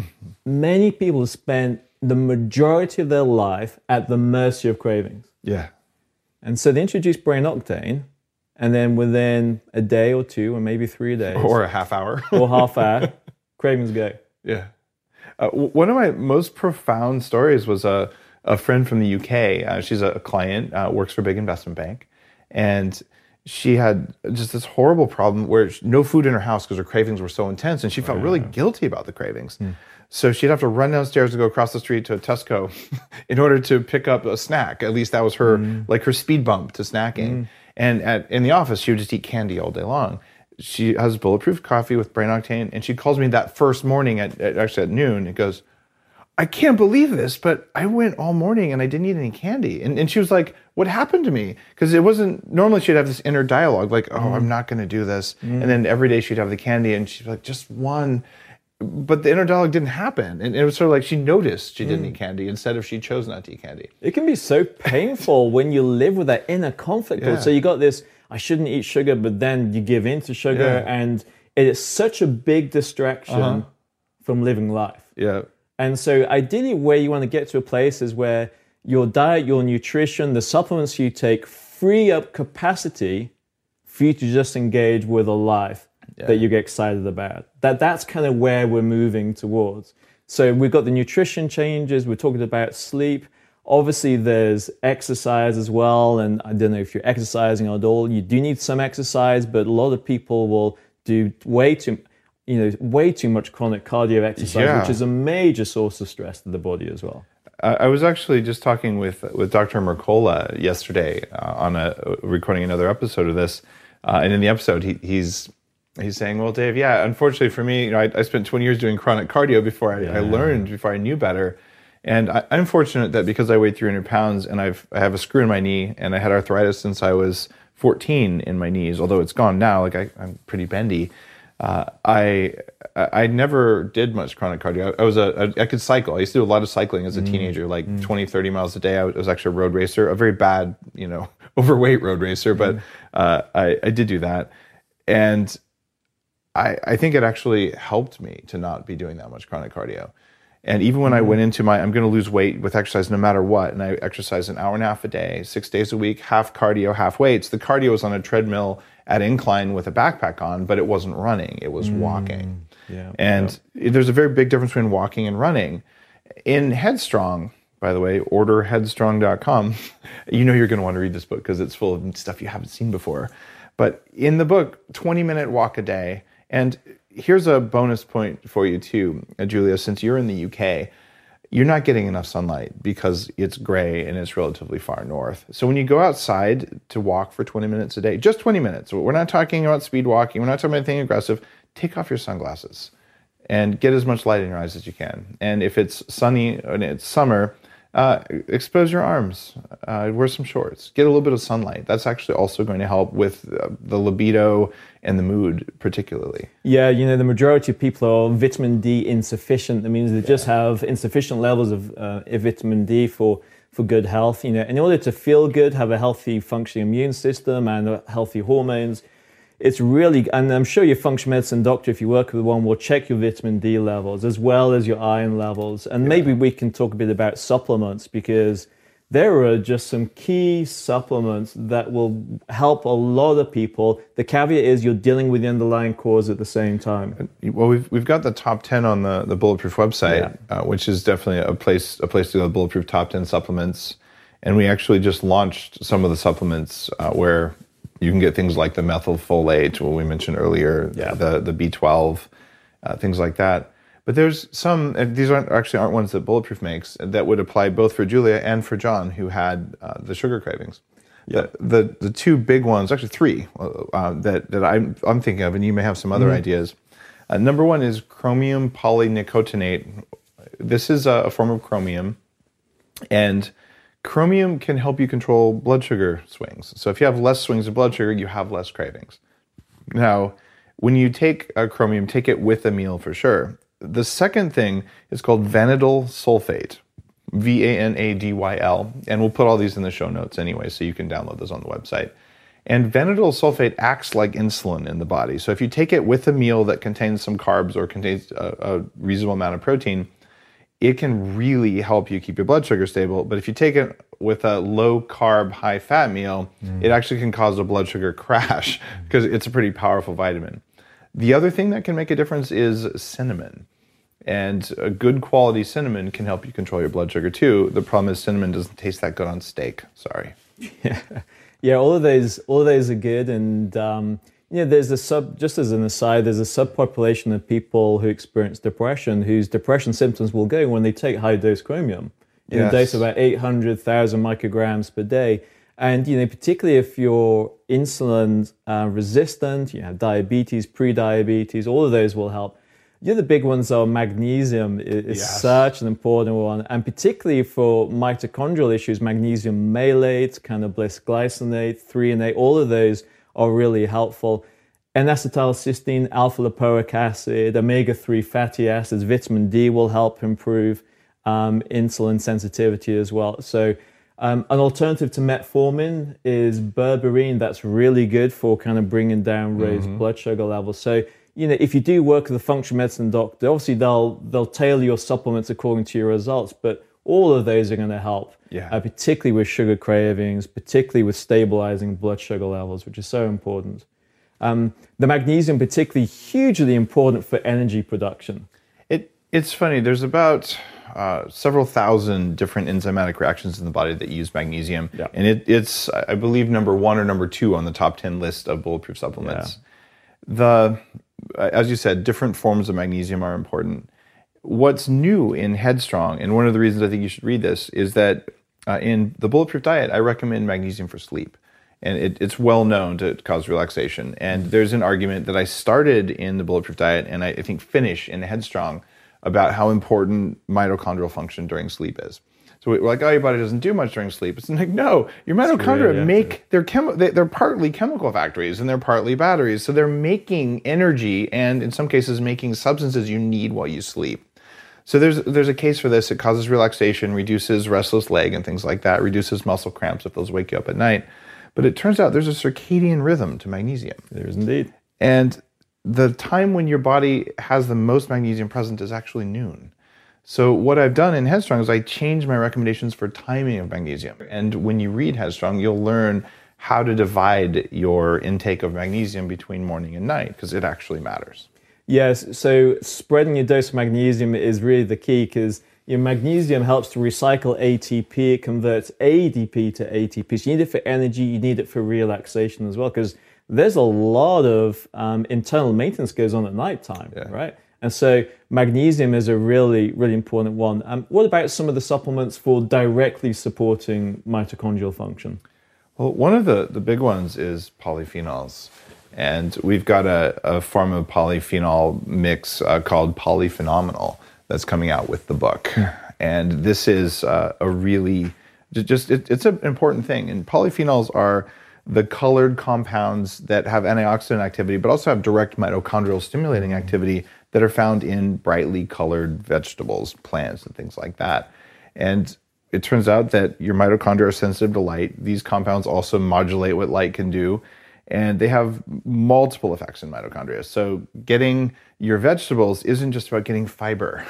many people have spent the majority of their life at the mercy of cravings. Yeah. And so they introduced Brain Octane, and then within a day or two, or maybe three days. Or a half hour. or half hour, cravings go. Yeah. Uh, one of my most profound stories was a, a friend from the U K. Uh, she's a client, uh, works for a big investment bank. And she had just this horrible problem where she, no food in her house because her cravings were so intense. And she felt oh, yeah. really guilty about the cravings. Mm. So she'd have to run downstairs and go across the street to a Tesco in order to pick up a snack. At least that was her, mm. like her speed bump to snacking. Mm. And at, in the office, she would just eat candy all day long. She has bulletproof coffee with Brain Octane, and she calls me that first morning at, at actually at noon. It goes, I can't believe this, but I went all morning and I didn't eat any candy. And and she was like, what happened to me? Because it wasn't, normally she'd have this inner dialogue, like, oh, mm. I'm not going to do this. Mm. And then every day she'd have the candy, and she'd be like, just one. But the inner dialogue didn't happen. And it was sort of like she noticed she didn't mm. eat candy instead of she chose not to eat candy. It can be so painful when you live with that inner conflict. Yeah. So you got this, I shouldn't eat sugar, but then you give in to sugar, yeah. and it is such a big distraction uh-huh. from living life. Yeah. And so ideally where you want to get to a place is where your diet, your nutrition, the supplements you take free up capacity for you to just engage with a life yeah. that you get excited about. That That's kind of where we're moving towards. So we've got the nutrition changes, we're talking about sleep. Obviously, there's exercise as well, and I don't know if you're exercising at all. You do need some exercise, but a lot of people will do way too, you know, way too much chronic cardio exercise, yeah. which is a major source of stress to the body as well. I was actually just talking with with Doctor Mercola yesterday uh, on a recording another episode of this, uh, and in the episode, he, he's he's saying, "Well, Dave, yeah, unfortunately for me, you know, I, I spent twenty years doing chronic cardio before I, yeah. I learned, before I knew better." And I, I'm fortunate that because I weigh three hundred pounds and I've, I have a screw in my knee, and I had arthritis since I was fourteen in my knees, although it's gone now, like I, I'm pretty bendy. Uh, I I never did much chronic cardio. I was a, a I could cycle. I used to do a lot of cycling as a mm. teenager, like mm. twenty, thirty miles a day. I was actually a road racer, a very bad, you know, overweight road racer, but mm. uh, I, I did do that. And I, I think it actually helped me to not be doing that much chronic cardio. And even when I went into my, I'm going to lose weight with exercise no matter what, and I exercise an hour and a half a day, six days a week, half cardio, half weights. The cardio was on a treadmill at incline with a backpack on, but it wasn't running, it was mm. walking. Yeah. And yeah. there's a very big difference between walking and running. In Headstrong, by the way, order headstrong dot com, you know you're going to want to read this book because it's full of stuff you haven't seen before. But in the book, twenty minute walk a day, and here's a bonus point for you too, Julia, since you're in the U K, you're not getting enough sunlight because it's gray and it's relatively far north. So when you go outside to walk for twenty minutes a day, just twenty minutes, we're not talking about speed walking, we're not talking about anything aggressive, take off your sunglasses and get as much light in your eyes as you can. And if it's sunny and it's summer, uh, expose your arms, uh, wear some shorts, get a little bit of sunlight. That's actually also going to help with uh, the libido and the mood particularly. Yeah, you know, the majority of people are vitamin D insufficient. That means they yeah. just have insufficient levels of uh, vitamin D for, for good health. You know, in order to feel good, have a healthy functioning immune system and healthy hormones, it's really, and I'm sure your functional medicine doctor, if you work with one, will check your vitamin D levels as well as your iron levels. And yeah. maybe we can talk a bit about supplements, because there are just some key supplements that will help a lot of people. The caveat is you're dealing with the underlying cause at the same time. Well, we've we've got the top ten on the, the Bulletproof website, yeah. uh, which is definitely a place a place to go. Bulletproof top ten supplements, and we actually just launched some of the supplements uh, where you can get things like the methylfolate, what we mentioned earlier, yeah. the the B twelve, uh, things like that. But there's some, and these aren't actually aren't ones that Bulletproof makes, that would apply both for Julia and for John, who had uh, the sugar cravings. Yeah. The, the the two big ones, actually three, uh, that that I'm I'm thinking of, and you may have some other mm-hmm. ideas. Uh, number one is chromium polynicotinate. This is a, a form of chromium, and chromium can help you control blood sugar swings. So if you have less swings of blood sugar, you have less cravings. Now, when you take a chromium, take it with a meal for sure. The second thing is called vanadyl sulfate, V A N A D Y L, and we'll put all these in the show notes anyway, so you can download those on the website. And vanadyl sulfate acts like insulin in the body. So if you take it with a meal that contains some carbs or contains a, a reasonable amount of protein, it can really help you keep your blood sugar stable. But if you take it with a low carb, high fat meal, mm. it actually can cause a blood sugar crash because it's a pretty powerful vitamin. The other thing that can make a difference is cinnamon. And a good quality cinnamon can help you control your blood sugar too. The problem is cinnamon doesn't taste that good on steak. Sorry. Yeah, yeah. All of those, all of those are good. And um, you know, there's a sub. Just as an aside, there's a subpopulation of people who experience depression, whose depression symptoms will go when they take high dose chromium. You know, dose about eight hundred thousand micrograms per day. And you know, particularly if you're insulin uh, resistant, you have diabetes, pre-diabetes, all of those will help. The other big ones are magnesium is yes. such an important one, and particularly for mitochondrial issues, magnesium malate, kind of glycinate, threonate, all of those are really helpful. N-acetylcysteine, alpha-lipoic acid, omega three fatty acids, vitamin D will help improve um, insulin sensitivity as well. So um, an alternative to metformin is berberine. That's really good for kind of bringing down raised mm-hmm. blood sugar levels. So you know, if you do work with a functional medicine doctor, obviously they'll they'll tailor your supplements according to your results, but all of those are going to help, yeah. uh, particularly with sugar cravings, particularly with stabilizing blood sugar levels, which is so important. Um, the magnesium particularly hugely important for energy production. It It's funny, there's about uh, several thousand different enzymatic reactions in the body that use magnesium, yeah. and it, it's, I believe, number one or number two on the top ten list of bulletproof supplements. Yeah. The As you said, different forms of magnesium are important. What's new in Headstrong, and one of the reasons I think you should read this, is that uh, in the Bulletproof Diet, I recommend magnesium for sleep. And it, it's well known to cause relaxation. And there's an argument that I started in the Bulletproof Diet and I, I think finish in Headstrong about how important mitochondrial function during sleep is. So we're like, oh, your body doesn't do much during sleep. It's like, no, your mitochondria really make, they're, chemi- they, they're partly chemical factories and they're partly batteries. So they're making energy and in some cases making substances you need while you sleep. So there's there's a case for this. It causes relaxation, reduces restless leg and things like that, reduces muscle cramps if those wake you up at night. But it turns out there's a circadian rhythm to magnesium. There is indeed. And the time when your body has the most magnesium present is actually noon. So what I've done in Headstrong is I changed my recommendations for timing of magnesium. And when you read Headstrong, you'll learn how to divide your intake of magnesium between morning and night, because it actually matters. Yes, so spreading your dose of magnesium is really the key, because your magnesium helps to recycle A T P. It converts A D P to A T P. So you need it for energy, you need it for relaxation as well, because there's a lot of um, internal maintenance goes on at nighttime, yeah. right? And so magnesium is a really, really important one. Um, what about some of the supplements for directly supporting mitochondrial function? Well, one of the, the big ones is polyphenols. And we've got a, a form of polyphenol mix uh, called Polyphenomenal that's coming out with the book. And this is uh, a really, just, it, it's an important thing. And polyphenols are the colored compounds that have antioxidant activity, but also have direct mitochondrial stimulating activity that are found in brightly colored vegetables, plants, and things like that. And it turns out that your mitochondria are sensitive to light. These compounds also modulate what light can do. And they have multiple effects in mitochondria. So getting your vegetables isn't just about getting fiber.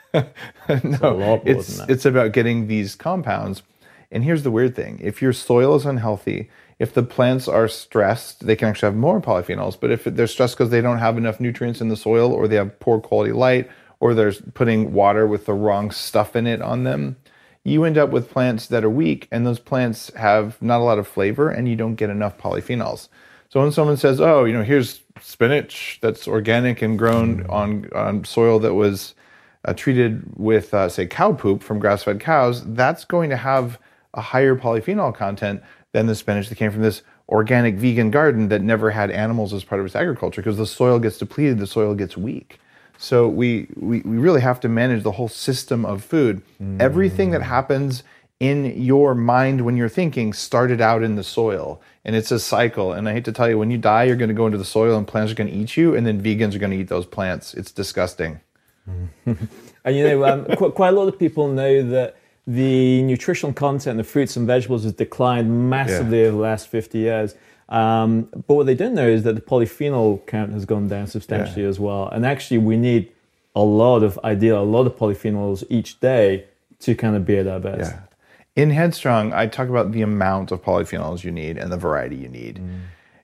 no, it's, it's about getting these compounds. And here's the weird thing. If your soil is unhealthy, if the plants are stressed, they can actually have more polyphenols. But if they're stressed because they don't have enough nutrients in the soil, or they have poor quality light, or they're putting water with the wrong stuff in it on them, you end up with plants that are weak, and those plants have not a lot of flavor, and you don't get enough polyphenols. So when someone says, oh, you know, here's spinach that's organic and grown on, on soil that was uh, treated with, uh, say, cow poop from grass-fed cows, that's going to have a higher polyphenol content than the spinach that came from this organic vegan garden that never had animals as part of its agriculture, because the soil gets depleted, the soil gets weak. So we, we, we really have to manage the whole system of food. Mm. Everything that happens in your mind when you're thinking started out in the soil. And it's a cycle. And I hate to tell you, when you die, you're going to go into the soil and plants are going to eat you. And then vegans are going to eat those plants. It's disgusting. And you know, um, qu- quite a lot of people know that the nutritional content of fruits and vegetables has declined massively Yeah. over the last fifty years. Um, but what they don't know is that the polyphenol count has gone down substantially Yeah. as well. And actually, we need a lot of, ideal, a lot of polyphenols each day to kind of be at our best. Yeah. In Headstrong, I talk about the amount of polyphenols you need and the variety you need. Mm.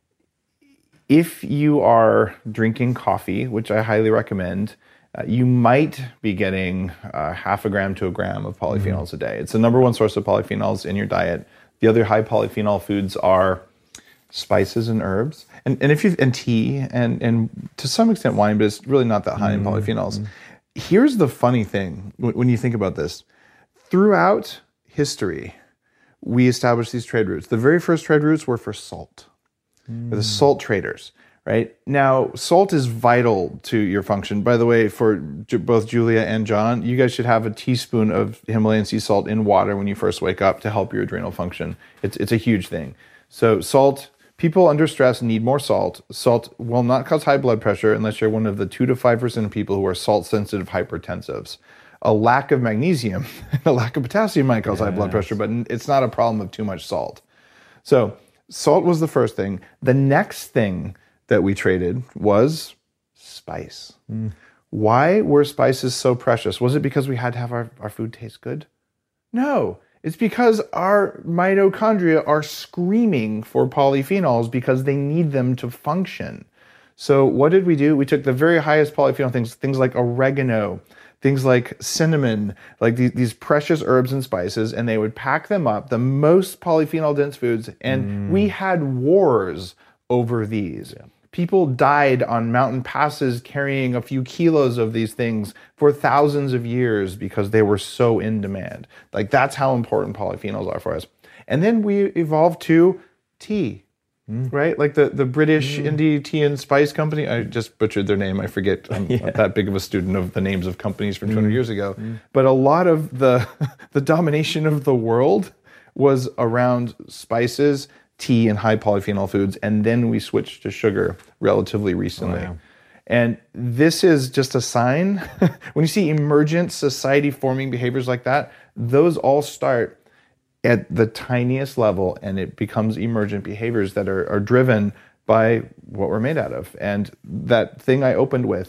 If you are drinking coffee, which I highly recommend, uh, you might be getting uh, half a gram to a gram of polyphenols mm. a day. It's the number one source of polyphenols in your diet. The other high polyphenol foods are spices and herbs, and and if you and tea, and and to some extent wine, but it's really not that high mm. in polyphenols. Mm. Here's the funny thing when you think about this: throughout history, we established these trade routes. The very first trade routes were for salt. Mm. They're the salt traders, right? Now, salt is vital to your function. By the way, for both Julia and John, you guys should have a teaspoon of Himalayan sea salt in water when you first wake up to help your adrenal function. It's it's a huge thing. So salt, people under stress need more salt. Salt will not cause high blood pressure unless you're one of the two to five percent of people who are salt-sensitive hypertensives. A lack of magnesium, a lack of potassium might cause yes. high blood pressure, but it's not a problem of too much salt. So salt was the first thing. The next thing that we traded was spice. Mm. Why were spices so precious? Was it because we had to have our, our food taste good? No, it's because our mitochondria are screaming for polyphenols because they need them to function. So what did we do? We took the very highest polyphenol things, things like oregano, things like cinnamon, like these, these precious herbs and spices, and they would pack them up, the most polyphenol-dense foods, and mm. we had wars over these. Yeah. People died on mountain passes carrying a few kilos of these things for thousands of years because they were so in demand. Like, that's how important polyphenols are for us. And then we evolved to tea. Mm. Right? Like the, the British mm. Indie Tea and Spice Company. I just butchered their name. I forget. I'm yeah. not that big of a student of the names of companies from two hundred mm. years ago. Mm. But a lot of the the domination of the world was around spices, tea, and high polyphenol foods. And then we switched to sugar relatively recently. Oh, wow. And this is just a sign. When you see emergent society-forming behaviors like that, those all start at the tiniest level, and it becomes emergent behaviors that are, are driven by what we're made out of. And that thing I opened with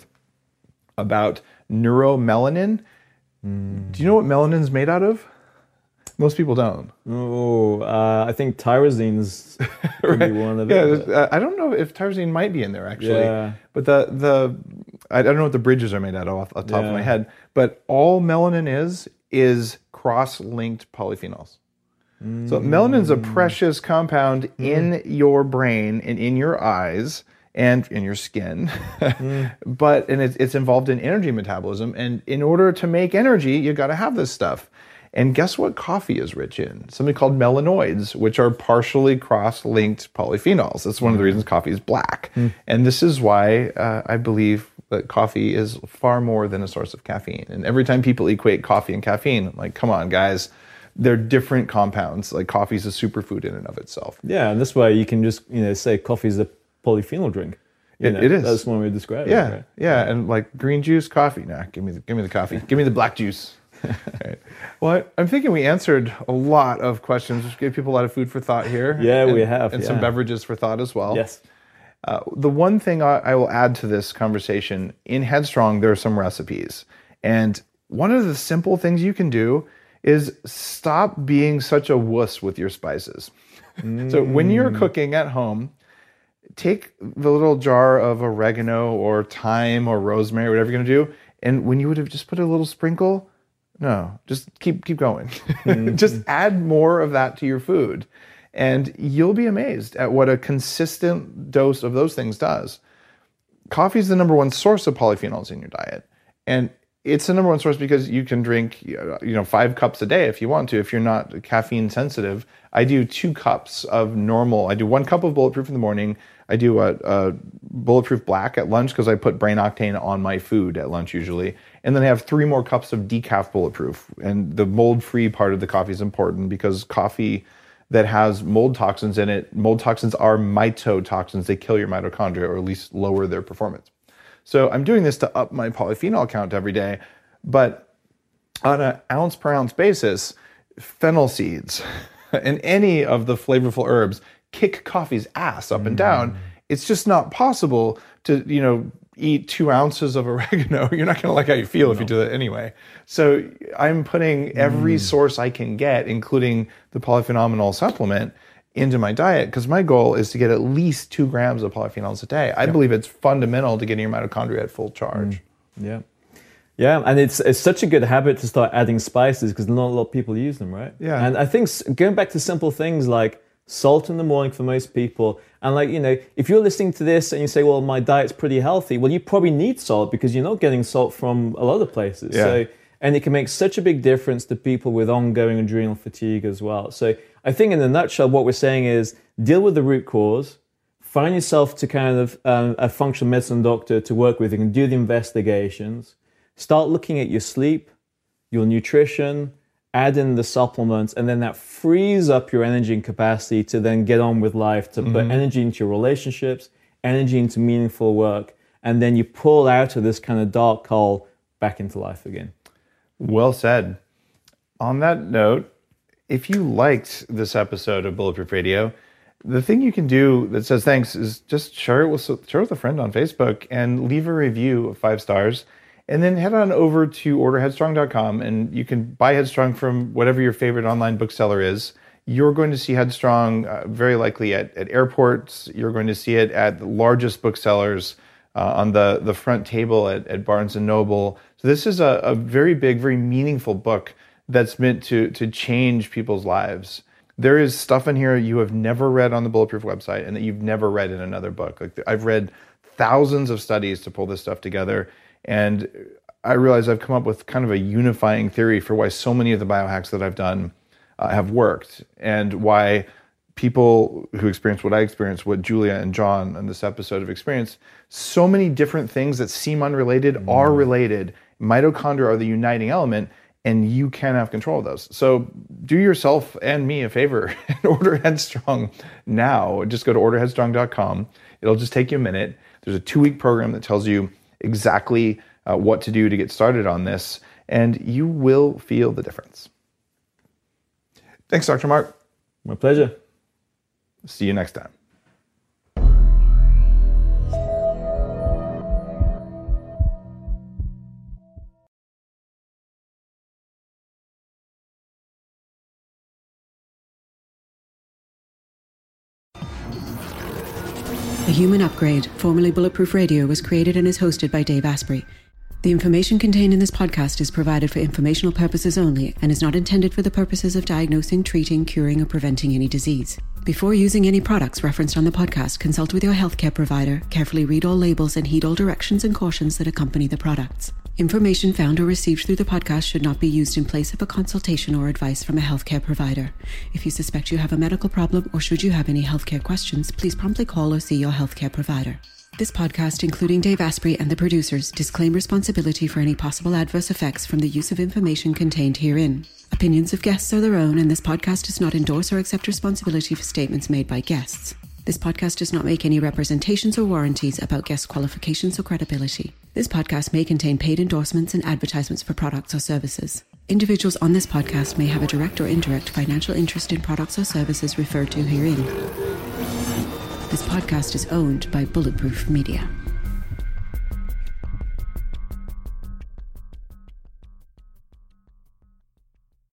about neuromelanin, mm. do you know what melanin's made out of? Most people don't. Oh, uh, I think tyrosine's could right. be one of yeah, it. Uh, I don't know if tyrosine might be in there, actually. Yeah. But the, the I don't know what the bridges are made out of off the top yeah. of my head. But all melanin is, is cross-linked polyphenols. Mm. So melanin's a precious compound mm. in your brain and in your eyes and in your skin. mm. But and it's, it's involved in energy metabolism. And in order to make energy, you got to have this stuff. And guess what coffee is rich in? Something called melanoids, which are partially cross-linked polyphenols. That's one of the reasons coffee is black. Mm. And this is why uh, I believe that coffee is far more than a source of caffeine. And every time people equate coffee and caffeine, I'm like, come on, guys. They're different compounds. Like, coffee is a superfood in and of itself. Yeah, and this way you can just, you know, say coffee is a polyphenol drink. You it, know, it is. That's one way to describe yeah, it. Right? Yeah, yeah, and like green juice, coffee. Nah, give me the, give me the coffee. Give me the black juice. Right. Well, I'm thinking we answered a lot of questions. Just gave people a lot of food for thought here. Yeah, and, we have. And yeah. some beverages for thought as well. Yes. Uh, the one thing I, I will add to this conversation, in Headstrong, there are some recipes. And one of the simple things you can do is stop being such a wuss with your spices. Mm. So when you're cooking at home, take the little jar of oregano or thyme or rosemary, whatever you're going to do, and when you would have just put a little sprinkle, no, just keep keep going. Mm-hmm. Just add more of that to your food, and you'll be amazed at what a consistent dose of those things does. Coffee is the number one source of polyphenols in your diet, and it's the number one source because you can drink, you know, five cups a day if you want to. If you're not caffeine sensitive, I do two cups of normal. I do one cup of Bulletproof in the morning. I do a, a Bulletproof Black at lunch because I put Brain Octane on my food at lunch usually. And then I have three more cups of decaf Bulletproof. And the mold-free part of the coffee is important because coffee that has mold toxins in it, mold toxins are mitotoxins. They kill your mitochondria or at least lower their performance. So I'm doing this to up my polyphenol count every day. But on an ounce per ounce basis, fennel seeds and any of the flavorful herbs kick coffee's ass up and down. Mm. It's just not possible to, you know, eat two ounces of oregano. You're not going to like how you feel no. if you do that anyway. So I'm putting every mm. source I can get, including the polyphenomenal supplement, into my diet because my goal is to get at least two grams of polyphenols a day. I yeah. believe it's fundamental to getting your mitochondria at full charge. Mm. Yeah. Yeah, and it's it's such a good habit to start adding spices because not a lot of people use them, right? Yeah. And I think going back to simple things like salt in the morning for most people, and like, you know, if you're listening to this and you say, well, my diet's pretty healthy, well, you probably need salt because you're not getting salt from a lot of places. Yeah. So, and it can make such a big difference to people with ongoing adrenal fatigue as well. So I think in a nutshell, what we're saying is deal with the root cause, find yourself to kind of um, a functional medicine doctor to work with. You can do the investigations. Start looking at your sleep, your nutrition, add in the supplements, and then that frees up your energy and capacity to then get on with life, to mm-hmm. put energy into your relationships, energy into meaningful work, and then you pull out of this kind of dark hole back into life again. Well said. On that note, if you liked this episode of Bulletproof Radio, the thing you can do that says thanks is just share it with, share it with a friend on Facebook and leave a review of five stars. And then head on over to order headstrong dot com and you can buy Headstrong from whatever your favorite online bookseller is. You're going to see Headstrong uh, very likely at, at airports. You're going to see it at the largest booksellers uh, on the, the front table at, at Barnes and Noble. So this is a, a very big, very meaningful book that's meant to, to change people's lives. There is stuff in here you have never read on the Bulletproof website and that you've never read in another book. Like I've read thousands of studies to pull this stuff together. And I realize I've come up with kind of a unifying theory for why so many of the biohacks that I've done uh, have worked and why people who experience what I experienced, what Julia and John in this episode have experienced, so many different things that seem unrelated mm. are related. Mitochondria are the uniting element and you can have control of those. So do yourself and me a favor and order Headstrong now. Just go to order headstrong dot com. It'll just take you a minute. There's a two-week program that tells you exactly uh, what to do to get started on this, and you will feel the difference. Thanks, Doctor Mark. My pleasure. See you next time. The Human Upgrade, formerly Bulletproof Radio, was created and is hosted by Dave Asprey. The information contained in this podcast is provided for informational purposes only and is not intended for the purposes of diagnosing, treating, curing, or preventing any disease. Before using any products referenced on the podcast, consult with your healthcare provider, carefully read all labels, and heed all directions and cautions that accompany the products. Information found or received through the podcast should not be used in place of a consultation or advice from a healthcare provider. If you suspect you have a medical problem or should you have any healthcare questions, please promptly call or see your healthcare provider. This podcast, including Dave Asprey and the producers, disclaim responsibility for any possible adverse effects from the use of information contained herein. Opinions of guests are their own, and this podcast does not endorse or accept responsibility for statements made by guests. This podcast does not make any representations or warranties about guest qualifications or credibility. This podcast may contain paid endorsements and advertisements for products or services. Individuals on this podcast may have a direct or indirect financial interest in products or services referred to herein. This podcast is owned by Bulletproof Media.